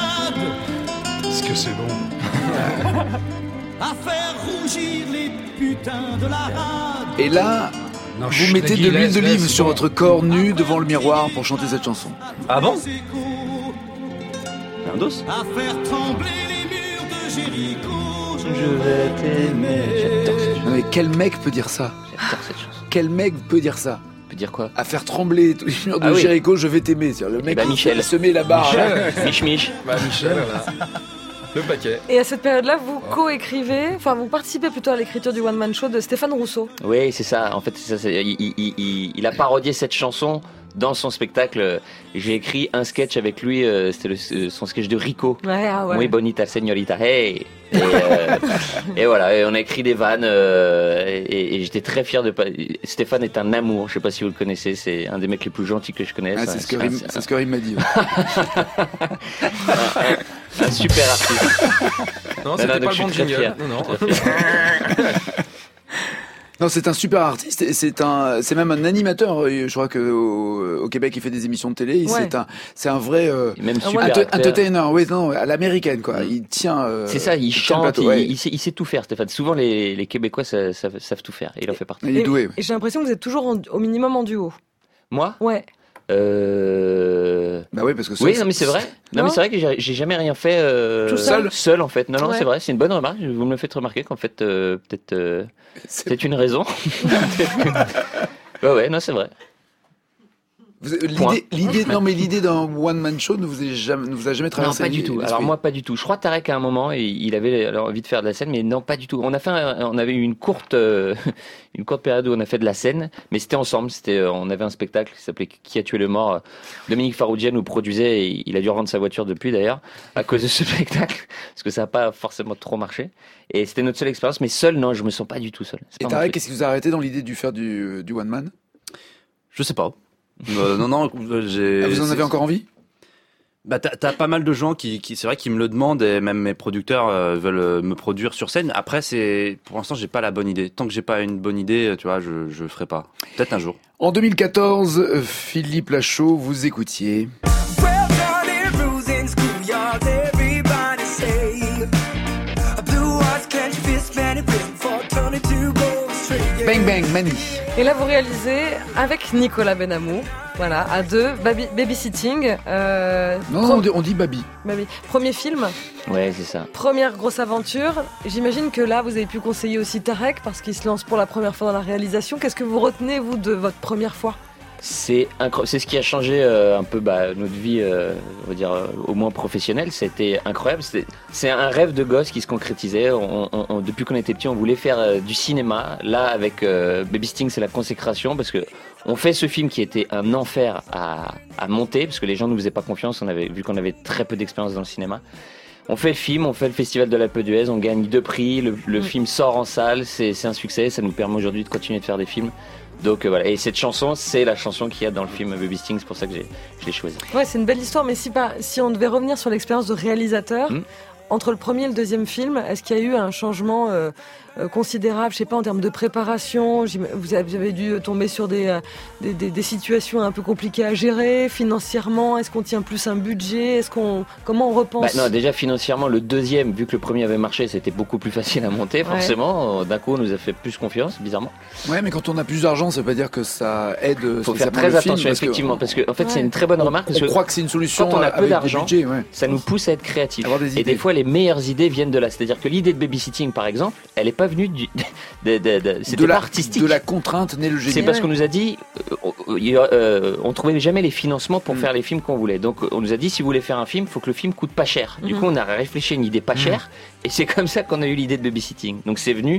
Est-ce que c'est bon? à faire rougir les putains de la rade. Et là, Non, vous chut, mettez Nagui, de l'huile laisse, d'olive laisse, sur bon. votre corps nu devant le miroir pour chanter cette chanson. Ah bon Les échos, Un dos à faire trembler les murs de Jéricho. Je vais t'aimer. J'adore cette chanson. Non, mais quel mec peut dire ça ? J'adore cette chanson. Quel mec peut dire ça ? Tu peux dire quoi? À faire trembler tous les murs de Ah oui. Jéricho, je vais t'aimer. C'est-à-dire le mec bah, qui Michel. se met la barre. Mich Mich. Bah, Michel, là. Le paquet. Et à cette période-là, vous co-écrivez, enfin, vous participez plutôt à l'écriture du one-man show de Stéphane Rousseau. Oui, c'est ça. En fait, c'est ça. c'est- il, il- il- il a parodié cette chanson dans son spectacle. J'ai écrit un sketch avec lui. euh, C'était le- son sketch de Rico. Ouais, ah ouais. Muy bonita señorita, hey. Et, euh, et voilà, et on a écrit des vannes euh, et, et j'étais très fier de pas. Stéphane est un amour. Je sais pas si vous le connaissez. C'est un des mecs les plus gentils que je connaisse. Ah, c'est ce que un, Rim- c'est ce que Rim m'a dit. ouais. un- un super artiste. Non, Non, c'était non, pas donc le je bon suis très jingle. fier. Non, non. Très fier. Non, c'est un super artiste. Et c'est un, c'est même un animateur. Je crois que au, au Québec, il fait des émissions de télé. Ouais. C'est un, c'est un vrai euh, Et même Ah, super ouais. ente- acteur. entertainer. Oui, non, à l'américaine quoi. Il tient. euh, C'est ça, il tient le chante, plateau, il, ouais. il sait, il sait tout faire, Stéphane. Souvent, les, les Québécois savent, savent, savent tout faire. Et il en fait partie. Il est Et- doué. ouais. Et j'ai l'impression que vous êtes toujours en- au minimum en duo. Moi Ouais. euh... Bah oui, parce que ça, Oui, non, mais c'est vrai. Non, Non mais c'est vrai que j'ai j'ai jamais rien fait euh, Tout seul seul, en fait. Non, non, Ouais. c'est vrai. C'est une bonne remarque. Vous me le faites remarquer qu'en fait, euh, peut-être, euh, c'est- peut-être une raison. ouais, ouais, non, c'est vrai. vous- Point. L'idée, l'idée, non mais l'idée d'un one man show ne vous a jamais, ne vous a jamais Non, traversé pas l'esprit. du tout. Alors moi, pas du tout. Je crois Tarek à un moment, et il avait alors, envie de faire de la scène, mais non, pas du tout. On a fait, un- on avait eu une courte, euh, une courte période où on a fait de la scène, mais c'était ensemble. C'était, euh, on avait un spectacle qui s'appelait Qui a tué le mort. Dominique Faroudian nous produisait, et il a dû revendre sa voiture depuis d'ailleurs à cause de ce spectacle, parce que ça n'a pas forcément trop marché. Et c'était notre seule expérience, mais seul, non, je me sens pas du tout seul. C'est Et pas mon Tarek, truc. qu'est-ce qui vous a arrêté dans l'idée de faire du, du one man? Je sais pas. Euh, non, non, euh, j'ai. Ah, vous en c'est- avez encore envie? Bah, t'as, t'as pas mal de gens qui, qui c'est vrai, qui me le demandent, et même mes producteurs euh, veulent euh, me produire sur scène. Après, c'est, pour l'instant, j'ai pas la bonne idée. Tant que j'ai pas une bonne idée, tu vois, je, je ferai pas. Peut-être un jour. En deux mille quatorze, euh, Philippe Lachaud, vous écoutiez. Bang Bang Mani. Et là, vous réalisez avec Nicolas Benamou, voilà, à deux, baby, babysitting. Euh, Non, pro- on dit, on dit Babi. baby- Premier film, Ouais, c'est ça. première grosse aventure. J'imagine que là, vous avez pu conseiller aussi Tarek parce qu'il se lance pour la première fois dans la réalisation. Qu'est-ce que vous retenez, vous, de votre première fois? C'est incroyable. C'est ce qui a changé euh, un peu bah, notre vie, euh, on va dire euh, au moins professionnelle. C'était incroyable. C'était- C'est un rêve de gosse qui se concrétisait. On, on- on- depuis qu'on était petit, on voulait faire euh, du cinéma. Là, avec euh, Baby Sting, c'est la consécration parce que on fait ce film qui était un enfer à, à monter parce que les gens ne nous faisaient pas confiance. On avait vu qu'on avait très peu d'expérience dans le cinéma. On fait le film, on fait le festival de l'Alpe d'Huez, on gagne deux prix. Le, le Mm. film sort en salle. C'est c'est un succès. Ça nous permet aujourd'hui de continuer de faire des films. Donc euh, voilà, et cette chanson, c'est la chanson qu'il y a dans le film Baby Sting, c'est pour ça que j'ai, je l'ai choisie. Ouais, c'est une belle histoire, mais si, pas, si on devait revenir sur l'expérience de réalisateur, Mm. entre le premier et le deuxième film, est-ce qu'il y a eu un changement euh, euh, considérable, je sais pas, en termes de préparation? J'im- Vous avez, vous avez dû tomber sur des, euh, des, des, des situations un peu compliquées à gérer, financièrement? Est-ce qu'on tient plus un budget? Est-ce qu'on, comment on repense? Bah, non, déjà financièrement, le deuxième, vu que le premier avait marché, c'était beaucoup plus facile à monter, forcément. D'un coup, on nous a fait plus confiance, bizarrement. Ouais, mais quand on a plus d'argent, ça veut pas dire que ça aide. Il faut faire spécialement très le film, attention, parce que effectivement, on- parce que en fait, Ouais. c'est une très bonne remarque. Parce on que croit que c'est une solution quand on a avec peu des d'argent, budgets, ouais. ça nous pousse à être créatifs. Avoir des Et idées. des fois, les meilleures idées viennent de là. C'est-à-dire que l'idée de babysitting, par exemple, elle n'est pas venue du. de, de, de- c'était de la, pas artistique. de la contrainte née le génie. C'est parce Ouais. qu'on nous a dit, euh, euh, euh, on trouvait jamais les financements pour Mm. faire les films qu'on voulait. Donc on nous a dit, si vous voulez faire un film, il faut que le film coûte pas cher. Du Mhm. coup, on a réfléchi à une idée pas chère, et c'est comme ça qu'on a eu l'idée de babysitting. Donc c'est venu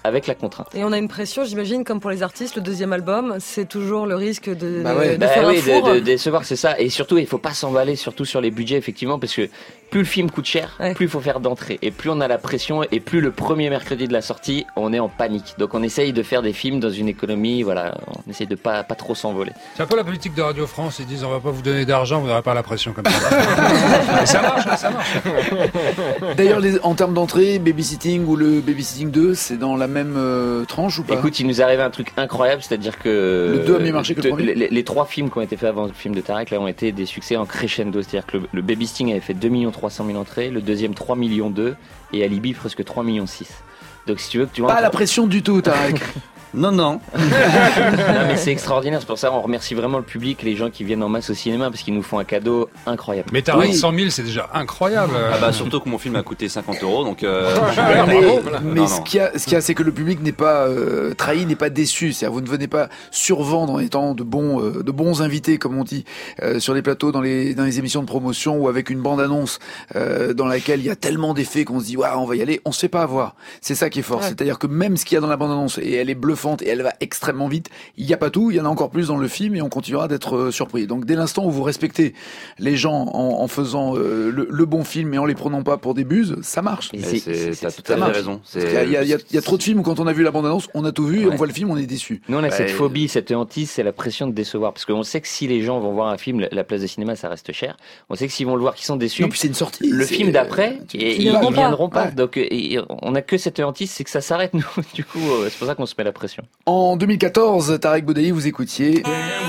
avec la contrainte. Et on a une pression, j'imagine, comme pour les artistes, le deuxième album, c'est toujours le risque de, bah de, ouais. de bah faire oui, un four. de, de décevoir, c'est ça. Et surtout, il faut pas s'emballer, surtout sur les budgets, effectivement, parce que plus le film coûte cher, ouais. plus il faut faire d'entrée. Et plus on a la pression, et plus le premier mercredi de la sortie, on est en panique. Donc on essaye de faire des films dans une économie, voilà, on essaye de pas, pas trop s'envoler. C'est un peu la politique de Radio France, ils disent on va pas vous donner d'argent, vous n'aurez pas la pression comme ça. Mais ça marche, ça marche. D'ailleurs, les, en termes d'entrée, Babysitting ou le Babysitting deux, c'est dans la même euh, tranche ou pas? Écoute, il nous arrive un truc incroyable, c'est-à-dire que le deux a mieux marché que le premier. Les, les trois films qui ont été faits avant le film de Tarek là ont été des succès en crescendo, c'est-à-dire que le, le Babysitting avait fait deux millions trois cent mille entrées, le deuxième trois millions deux et Alibi presque trois millions six. Donc si tu veux que tu pas la pression du tout, Tarek. Non, non. Non, mais c'est extraordinaire. C'est pour ça qu'on remercie vraiment le public, les gens qui viennent en masse au cinéma, parce qu'ils nous font un cadeau incroyable. Mais Tarek, oui. cent mille, c'est déjà incroyable. Ah bah, surtout que mon film a coûté cinquante euros, donc. Euh, ouais, mais mais non, ce qu'il y a, ce qu'il y a, c'est que le public n'est pas euh, trahi, n'est pas déçu. C'est-à-dire, vous ne venez pas survendre en étant de bons, euh, de bons invités, comme on dit, euh, sur les plateaux, dans les, dans les émissions de promotion ou avec une bande-annonce euh, dans laquelle il y a tellement d'effets qu'on se dit, waouh, on va y aller. On se fait pas avoir. C'est ça qui est fort. Ouais. C'est-à-dire que même ce qu'il y a dans la bande-annonce, et elle est bluffante, et elle va extrêmement vite. Il n'y a pas tout, il y en a encore plus dans le film et on continuera d'être euh, surpris. Donc dès l'instant où vous respectez les gens en, en faisant euh, le, le bon film et en les prenant pas pour des buses, ça marche. C'est, c'est, c'est, t'as tout à fait raison. Il y a, il y, a, il y, a, il y a trop de films où quand on a vu la bande-annonce, on a tout vu et ouais. on voit le film, on est déçu. Nous on a ouais. cette phobie, cette hantise, c'est la pression de décevoir. Parce qu'on sait que si les gens vont voir un film, la place de cinéma ça reste cher. On sait que s'ils vont le voir, qu'ils sont déçus. Non, puis c'est une sortie. Le c'est... film d'après, tu, et, tu ils ne viendront pas. Ouais. Donc et, on a que cette hantise, c'est que ça s'arrête nous. Du coup, euh, c'est pour ça qu'on se met la pression. En deux mille quatorze, Tarek Boudai, vous écoutiez.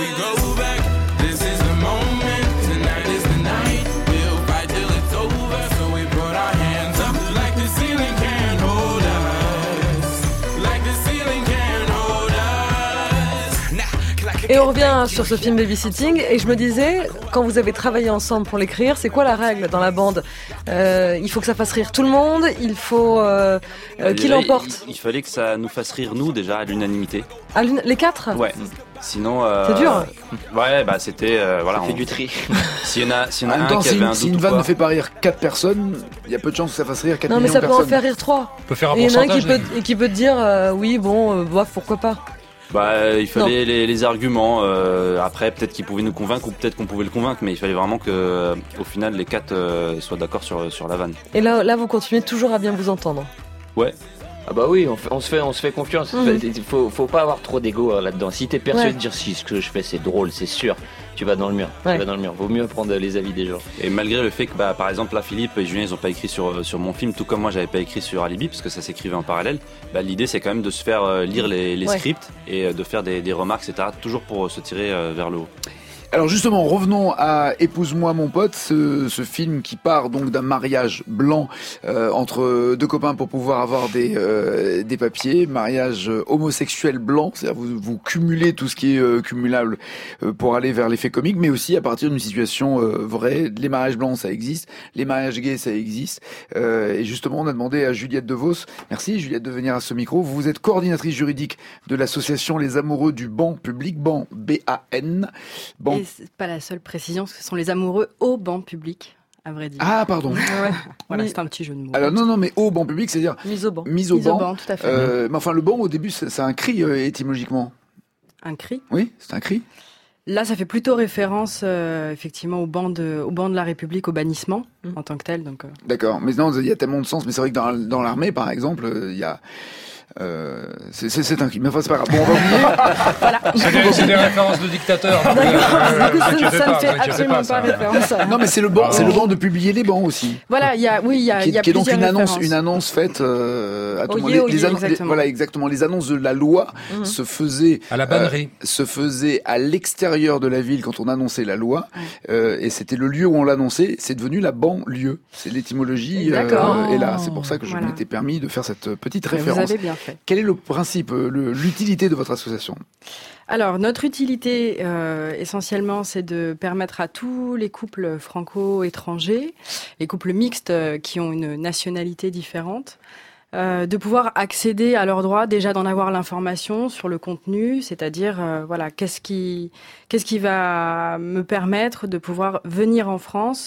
Et on revient sur ce film Babysitting, et je me disais, quand vous avez travaillé ensemble pour l'écrire, c'est quoi la règle dans la bande? euh, Il faut que ça fasse rire tout le monde, il faut euh, euh, qui l'emporte. Il, il fallait que ça nous fasse rire nous déjà à l'unanimité. À l'un... Les quatre? Ouais. Sinon, euh, c'est dur. Ouais, bah c'était euh, voilà. Ça on fait du tri. S'il y en a, s'il y en a en un temps, qui si, avait un si doute une ou vanne quoi. ne fait pas rire quatre personnes, il y a peu de chances que ça fasse rire quatre millions de personnes. Non, mais ça peut en faire rire trois. On peut faire un et il y en a un qui pourcentage. peut, qui peut te dire, euh, oui, bon, euh, bof, pourquoi pas. Bah, il fallait les, les arguments. Euh, après, peut-être qu'ils pouvaient nous convaincre ou peut-être qu'on pouvait le convaincre, mais il fallait vraiment que, euh, au final, les quatre euh, soient d'accord sur sur la vanne. Et là, là, vous continuez toujours à bien vous entendre. Ouais. Ah bah oui, on, fait, on se fait, on se fait confiance. Mmh. Il faut, faut pas avoir trop d'ego hein, là-dedans. Si t'es persuadé ouais. de dire si ce que je fais c'est drôle, c'est sûr, tu vas dans le mur. Ouais. Tu vas dans le mur. Vaut mieux prendre les avis des gens. Et malgré le fait que, bah, par exemple, là, Philippe et Julien, ils ont pas écrit sur sur mon film, tout comme moi, j'avais pas écrit sur Alibi, parce que ça s'écrivait en parallèle. Bah, l'idée, c'est quand même de se faire euh, lire les, les ouais. scripts et euh, de faire des, des remarques, et cetera. Toujours pour se tirer euh, vers le haut. Alors justement, revenons à Épouse-moi mon pote, ce, ce film qui part donc d'un mariage blanc euh, entre deux copains pour pouvoir avoir des euh, des papiers, mariage homosexuel blanc, c'est-à-dire vous vous cumulez tout ce qui est euh, cumulable euh, pour aller vers l'effet comique, mais aussi à partir d'une situation euh, vraie. Les mariages blancs, ça existe, les mariages gays, ça existe. Euh, et justement, on a demandé à Juliette DeVos, merci Juliette de venir à ce micro. Vous êtes coordinatrice juridique de l'association Les Amoureux du banc public, banc B A N. Banc Et c'est pas la seule précision, ce sont les amoureux au banc public, à vrai dire. Ah, pardon. Ouais. Voilà, c'est un petit jeu de mots. Alors non, non, mais au banc public, c'est-à-dire mise au banc. Mise au mise banc. Au banc, tout à fait. Euh, mais enfin, le banc, au début, c'est, c'est un cri euh, étymologiquement. Un cri ? Oui, c'est un cri. Là, ça fait plutôt référence, euh, effectivement, au banc de, au banc de la République, au bannissement mmh. en tant que tel. Donc. Euh... D'accord, mais non, il y a tellement de sens. Mais c'est vrai que dans, dans l'armée, par exemple, il y a. Euh, c'est, c'est, c'est un crime, mais enfin c'est pas grave. Bon, on va oublier. Voilà. C'est des, c'est des références de dictateurs. D'accord. Euh, du coup, ça, ça ne fait absolument pas, pas référence. Non, mais c'est le banc, ah, c'est le banc de publier les bancs aussi. Voilà, il y a, oui, il y a, qui, il y a qui est donc une annonce, références. une annonce faite euh, à tout le monde. Les, les, les annonces, exactement. Les, voilà, exactement. Les annonces de la loi mmh. se faisaient à la bannerie, euh, se faisaient à l'extérieur de la ville quand on annonçait la loi, mmh. euh, et c'était le lieu où on l'annonçait. C'est devenu la banlieue. C'est l'étymologie. Euh, et là, c'est pour ça que je voilà. m'étais permis de faire cette petite mais référence. Vous avez bien fait. Quel est le principe, le, l'utilité de votre association ? Alors, notre utilité, euh, essentiellement, c'est de permettre à tous les couples franco-étrangers, les couples mixtes euh, qui ont une nationalité différente, euh, de pouvoir accéder à leurs droits, déjà d'en avoir l'information sur le contenu, c'est-à-dire, euh, voilà, qu'est-ce qui, qu'est-ce qui va me permettre de pouvoir venir en France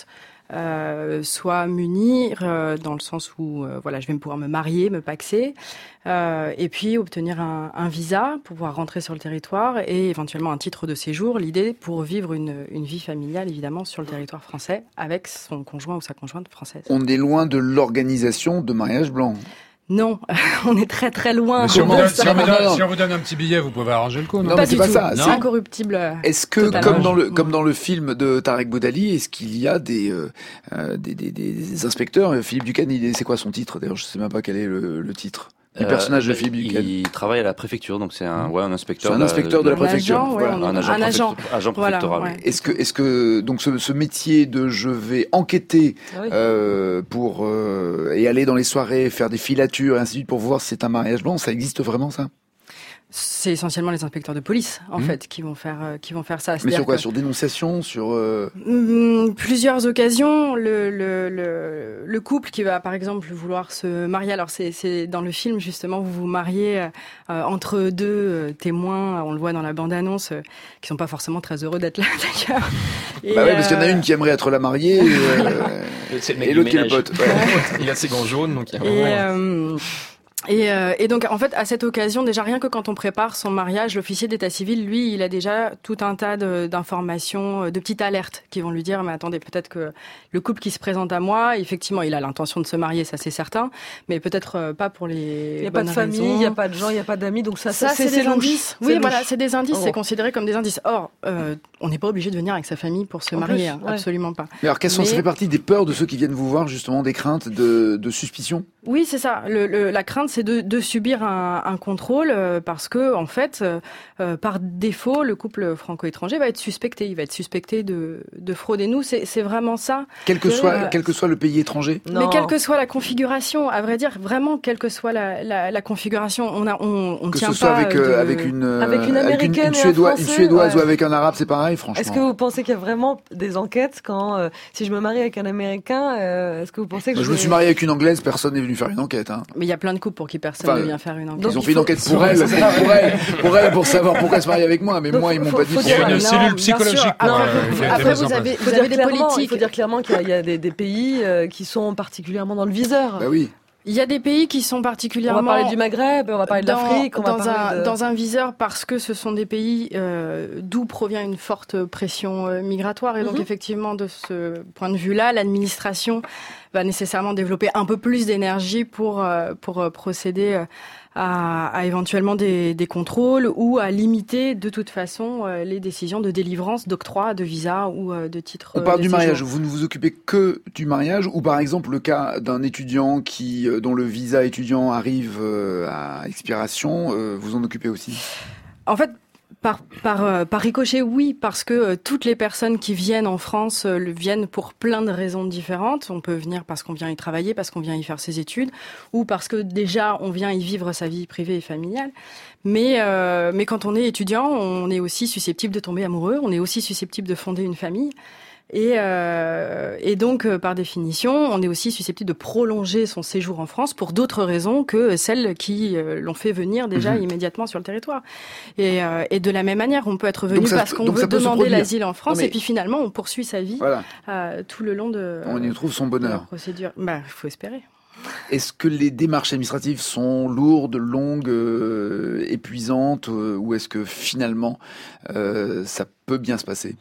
euh, soit munir euh, dans le sens où euh, voilà, je vais pouvoir me marier, me paxer, euh, et puis obtenir un, un visa pour pouvoir rentrer sur le territoire et éventuellement un titre de séjour. L'idée pour vivre une, une vie familiale évidemment sur le territoire français avec son conjoint ou sa conjointe française. On est loin de l'organisation de mariage blanc. Non, on est très très loin. Si on, vous donne, si, on vous donne, si on vous donne un petit billet, vous pouvez arranger le coup, non? Non, pas mais c'est du pas tout. ça. C'est Non. incorruptible. Est-ce que, Totalement. comme dans le comme dans le film de Tarek Boudali, est-ce qu'il y a des euh, des, des, des, des inspecteurs? Philippe Duquesne, il est, c'est quoi son titre? D'ailleurs, je sais même pas quel est le, le titre. Le personnage euh, de Philippe Duquesne. Il travaille à la préfecture, donc c'est un, ouais, un inspecteur. C'est un inspecteur de la Un préfecture. agent, ouais, Voilà. on est- Un agent, un préfecto- agent. agent Voilà, préfectoral. ouais. Est-ce que, est-ce que donc ce, ce métier de je vais enquêter Ah oui. euh, pour euh, et aller dans les soirées, faire des filatures et ainsi de suite pour voir si c'est un mariage blanc, ça existe vraiment ça? C'est essentiellement les inspecteurs de police, en Mmh. fait, qui vont faire, euh, qui vont faire ça. Mais C'est-à-dire sur quoi? que- Sur dénonciation, sur euh... Hum, plusieurs occasions, le, le, le, le couple qui va par exemple vouloir se marier, alors c'est, c'est dans le film justement, vous vous mariez euh, entre deux euh, témoins, on le voit dans la bande-annonce, euh, qui sont pas forcément très heureux d'être là d'ailleurs. Et, bah ouais, parce qu'il y en a euh, une qui aimerait être la mariée et, euh, C'est le mec et du l'autre qui est le ménage. pote. Ouais. Il a ses gants jaunes, donc il y a Et, vraiment... euh, et, euh, et donc, en fait, à cette occasion, déjà rien que quand on prépare son mariage, l'officier d'état civil, lui, il a déjà tout un tas de, d'informations, de petites alertes qui vont lui dire, mais attendez, peut-être que le couple qui se présente à moi, effectivement, il a l'intention de se marier, ça c'est certain, mais peut-être euh, pas pour les Il n'y a pas de bonnes famille, raisons. il n'y a pas de gens, il n'y a pas d'amis, donc ça, Ça, ça c'est, c'est des louche. indices. C'est Oui, louche. voilà, c'est des indices, Oh. c'est considéré comme des indices. Or, euh, on n'est pas obligé de venir avec sa famille pour se En marier, plus, hein, ouais. absolument pas. Mais alors, quelles sont, Mais- ça fait partie des peurs de ceux qui viennent vous voir, justement, des craintes, de, de suspicion? Oui, c'est ça. Le, le, la crainte, c'est de, de subir un, un contrôle euh, parce que, en fait, euh, euh, par défaut, le couple franco-étranger va être suspecté. Il va être suspecté de, de fraude. Et nous, c'est, c'est vraiment ça. Quel que Que, soit, euh, quel que soit le pays étranger? Non. Mais quelle que soit la configuration, à vrai dire, vraiment, quelle que soit la, la, la configuration, on a, on, on Que tient ce soit pas avec, de... euh, avec une, euh, Avec une Américaine une, et un Suédoise, une Français, Suédoise ouais. ou avec un Arabe, c'est pareil, franchement. Est-ce que vous pensez qu'il y a vraiment des enquêtes quand, euh, si je me marie avec un Américain, euh, est-ce que vous pensez que Moi, je, je me vais- suis marié avec une Anglaise, personne n'est venu faire une enquête. Hein. Mais il y a plein de couples pour qui personne Enfin, ne vient faire une enquête. donc Ils ont il fait une faut- enquête pour elle, pour elle, pour elle, pour savoir pourquoi elle se marie avec moi. Mais Donc, moi, ils m'ont faut- pas dit. faut Il y a dire- une Non, cellule bien psychologique. sûr. pour, Après, euh, vous- qui a été après, mise en vous place. avez, faut vous dire avez des clairement- Il politiques. faut dire clairement qu'il y a, il y a des, des pays euh, qui sont particulièrement dans le viseur. Bah oui. Il y a des pays qui sont On particulièrement... va parler du Maghreb, on va parler de dans, l'Afrique, on va dans parler un, de... dans un viseur parce que ce sont des pays euh, d'où provient une forte pression euh, migratoire. Et donc, Mhm. effectivement, de ce point de vue-là, l'administration va nécessairement développer un peu plus d'énergie pour, euh, pour euh, procéder euh, à, à éventuellement des, des contrôles ou à limiter de toute façon euh, les décisions de délivrance, d'octroi, de visa ou euh, de titre On euh, parle de du séjour. mariage. Vous ne vous occupez que du mariage, ou par exemple le cas d'un étudiant qui, euh, dont le visa étudiant arrive euh, à expiration, euh, vous en occupez aussi? En fait, par, par, euh, par ricochet, oui, parce que euh, toutes les personnes qui viennent en France euh, le viennent pour plein de raisons différentes. On peut venir parce qu'on vient y travailler, parce qu'on vient y faire ses études, ou parce que déjà on vient y vivre sa vie privée et familiale. Mais, euh, mais quand on est étudiant, on est aussi susceptible de tomber amoureux, on est aussi susceptible de fonder une famille. Et, euh, et donc, euh, par définition, on est aussi susceptible de prolonger son séjour en France pour d'autres raisons que celles qui euh, l'ont fait venir déjà Mhm. immédiatement sur le territoire. Et, euh, et de la même manière, on peut être venu Donc ça parce peut- qu'on donc ça veut peut se demander produire. l'asile en France, Non, mais- et puis finalement, on poursuit sa vie Voilà. euh, tout le long de, On y trouve son de la bonheur. procédure. Bah, il faut espérer. Est-ce que les démarches administratives sont lourdes, longues, euh, épuisantes, euh, ou est-ce que finalement euh, ça peut bien se passer?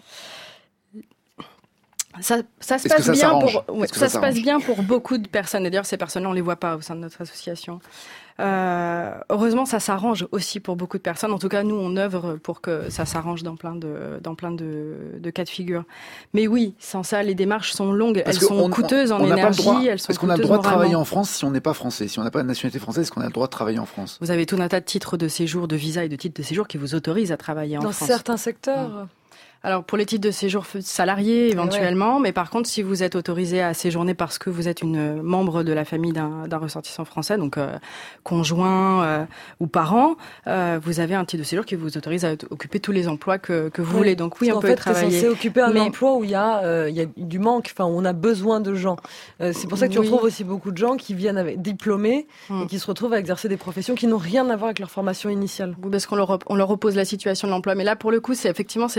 Ça, ça se Est-ce que passe ça bien s'arrange pour, ouais, Est-ce que ça ça se passe s'arrange bien pour beaucoup de personnes. Et d'ailleurs, ces personnes-là, on les voit pas au sein de notre association. Euh, heureusement, ça s'arrange aussi pour beaucoup de personnes. En tout cas, nous, on œuvre pour que ça s'arrange dans plein de, dans plein de, de cas de figure. Mais oui, sans ça, les démarches sont longues. Parce elles que sont on- coûteuses en on n'a pas le énergie. droit- Elles sont Est-ce qu'on a le coûteuses droit de travailler moralement. en France si on n'est pas français? Si on n'a pas de nationalité française, est-ce qu'on a le droit de travailler en France? Vous avez tout un tas de titres de séjour, de visa et de titres de séjour qui vous autorisent à travailler en Dans France. certains secteurs. Alors pour les titres de séjour f- salariés éventuellement, mais par contre si vous êtes autorisé à séjourner parce que vous êtes une euh, membre de la famille d'un d'un ressortissant français, donc euh, conjoint euh, ou parent, euh, vous avez un titre de séjour qui vous autorise à occuper tous les emplois que, que vous Oui, voulez. Donc oui, parce on qu'en peut fait, t'es travailler. censé occuper un Mais- emploi où il y a, euh, il y a du manque, enfin, où on a besoin de gens. Euh, c'est pour ça que tu Oui. retrouves aussi beaucoup de gens qui viennent avec diplômés Hmm. et qui se retrouvent à exercer des professions qui n'ont rien à voir avec leur formation initiale. Oui, parce qu'on leur, op- on leur oppose la situation de l'emploi. Mais là, pour le coup, c'est effectivement c'est, c'est,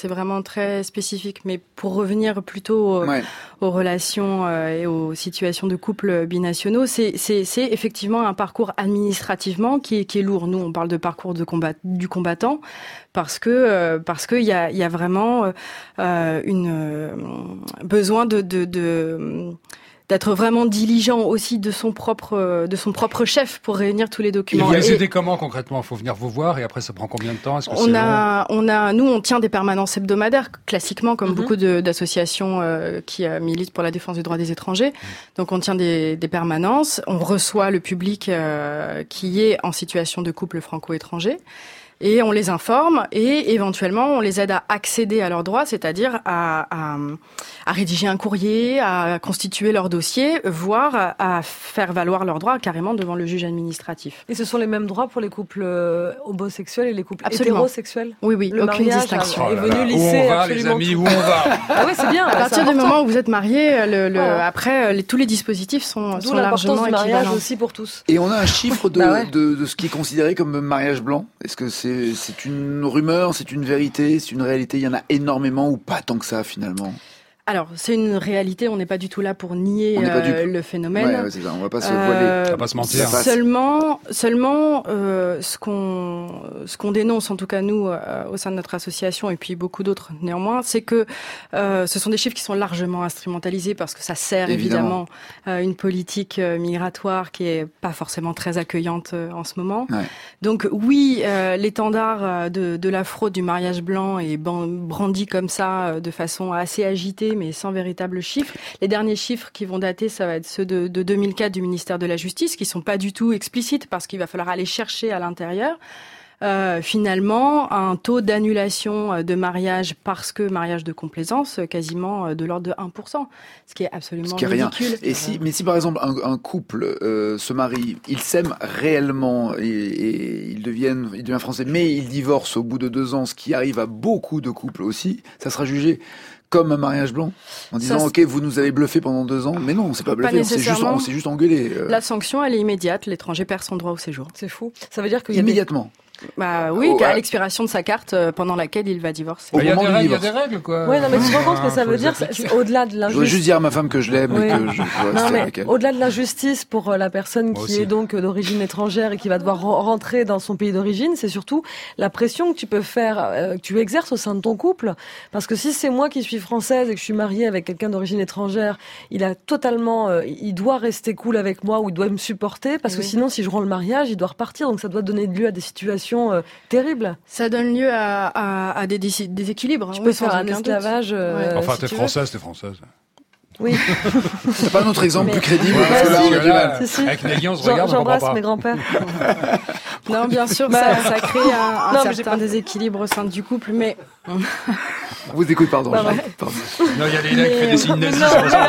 c'est vraiment très spécifique. Mais pour revenir plutôt aux, ouais. aux relations euh, et aux situations de couples binationaux, c'est, c'est, c'est effectivement un parcours administrativement qui est, qui est lourd. Nous, on parle de parcours de combat, du combattant parce que euh, parce que il y a, y a vraiment euh, une euh, besoin de, de, de d'être vraiment diligent aussi de son propre de son propre chef pour réunir tous les documents. Et vous les aidez comment concrètement ? Il faut venir vous voir et après ça prend combien de temps ? Est-ce que on c'est a long ? on a nous on tient des permanences hebdomadaires classiquement comme mm-hmm. beaucoup de, d'associations euh, qui euh, militent pour la défense des droits des étrangers. Mm. Donc on tient des, des permanences, on reçoit le public euh, qui est en situation de couple franco-étranger. Et on les informe et éventuellement on les aide à accéder à leurs droits, c'est-à-dire à, à, à rédiger un courrier, à constituer leur dossier, voire à, à faire valoir leurs droits carrément devant le juge administratif. Et ce sont les mêmes droits pour les couples homosexuels et les couples absolument. Hétérosexuels ? Oui, oui, le aucune distinction. Est venu lisser où on va, les amis, où on va ? Ah oui, c'est bien. À partir du moment où vous êtes mariés, le, le, oh. après les, tous les dispositifs sont, sont largement du mariage équivalents. Aussi pour tous. Et on a un chiffre de, bah ouais. de, de ce qui est considéré comme mariage blanc ? Est-ce que c'est C'est une rumeur, c'est une vérité, c'est une réalité. Il y en a énormément ou pas tant que ça finalement. Alors, c'est une réalité, on n'est pas du tout là pour nier euh, du... le phénomène. Ouais, ouais, c'est ça, on va pas se voiler. Euh, on va pas se mentir. Seulement, seulement euh, ce qu'on ce qu'on dénonce, en tout cas nous, euh, au sein de notre association, et puis beaucoup d'autres néanmoins, c'est que euh, ce sont des chiffres qui sont largement instrumentalisés parce que ça sert évidemment, évidemment euh, une politique euh, migratoire qui est pas forcément très accueillante euh, en ce moment. Ouais. Donc oui, euh, l'étendard de, de la fraude du mariage blanc est brandi comme ça, euh, de façon assez agitée, mais sans véritable chiffre. Les derniers chiffres qui vont dater, ça va être ceux de, de deux mille quatre du ministère de la Justice, qui sont pas du tout explicites parce qu'il va falloir aller chercher à l'intérieur. Euh, finalement, un taux d'annulation de mariage parce que mariage de complaisance quasiment de l'ordre de un pour cent, ce qui est absolument ce qui est ridicule. Rien. Et si, mais si par exemple un, un couple euh, se marie, ils s'aiment réellement et, et ils deviennent, il devient français, mais ils divorcent au bout de deux ans, ce qui arrive à beaucoup de couples aussi, ça sera jugé comme un mariage blanc, en disant ça, ok, vous nous avez bluffé pendant deux ans, mais non, on s'est pas bluffé, pas on s'est juste, on s'est juste engueulé. Euh... La sanction, elle est immédiate, l'étranger perd son droit au séjour. C'est fou. Ça veut dire qu'il y a immédiatement. Des... Bah oui, oh, à l'expiration de sa carte euh, pendant laquelle il va divorcer. Il y, y a des règles, quoi. Ouais, non, mais tu te rends compte ce que ça veut dire, c'est au-delà de l'injustice. Je voudrais juste dire à ma femme que je l'aime oui. et que je veux non, mais avec elle. Au-delà de l'injustice pour la personne Moi qui aussi. est donc d'origine étrangère et qui va devoir rentrer dans son pays d'origine, c'est surtout la pression que tu peux faire, euh, que tu exerces au sein de ton couple. Parce que si c'est moi qui suis française et que je suis mariée avec quelqu'un d'origine étrangère, il a totalement, euh, il doit rester cool avec moi ou il doit me supporter parce oui. que sinon, si je rends le mariage, il doit repartir. Donc ça doit donner lieu à des situations euh, terribles. Ça donne lieu à, à, à des déséquilibres. Tu oui, peux faire un esclavage. Euh, ouais. Enfin, si t'es française, t'es française. Oui. C'est pas notre exemple mais... plus crédible. Ouais, parce que là, si, on a du mal. Si, si. Avec Nagui, on se regarde, on comprend pas. J'embrasse mes grands-pères. Non, bien sûr, ça, ça crée un, un non, certain déséquilibre au sein du couple, mais... Vous écoutez, pardon. Bah, ouais. pardon. Non, il y a des là qui fait des signes nazis. Non, c'est ça.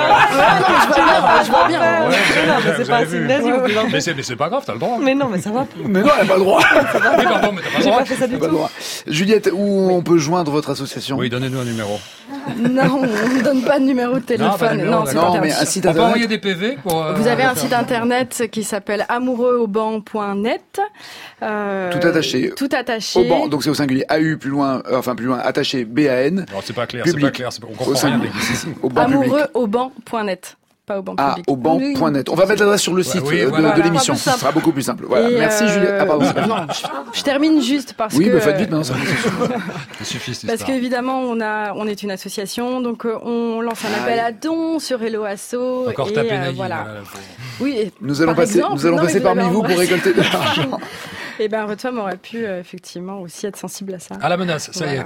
je vois bien. Ouais, non, mais c'est pas un signe nazi. Mais c'est, mais c'est pas grave, t'as le droit. Mais non, mais ça va. Mais non, elle a pas le droit. Oui, pardon, mais t'as pas le droit. J'ai pas fait ça du tout. Juliette, où on peut joindre votre association ? Oui, donnez-nous un numéro. Non, on ne donne pas de numéro de téléphone. Non, non c'est pas mais un site internet. On peut envoyer des P V pour. Vous avez un site internet qui s'appelle amoureux au banc point net. Euh, tout attaché. Tout attaché. Au banc, donc c'est au singulier. A U plus loin, euh, enfin plus loin, attaché B A N. Non, c'est pas clair, public. c'est pas clair, c'est pas, on comprend rien. Au banc amoureux au banc point net. Pas au banc ah, public. au banc point net. On va mettre l'adresse sur le site oui, de, voilà. de l'émission. Ce sera beaucoup plus simple. Voilà. Et Merci euh... Juliette. Ah pardon. Non, je, je termine juste parce oui, que. Oui, mais faites vite maintenant. Ça suffit. C'est parce qu'évidemment, on a, on est une association, donc euh, on lance un appel ah, à dons sur Hello Asso. Encore et, taper euh, Nagui. voilà. Là, oui. Et, nous allons passer, exemple, nous allons non, passer vous parmi vous pour récolter de l'argent. Et ben, votre femme aurait pu euh, effectivement aussi être sensible à ça. À la menace, ça voilà. y est.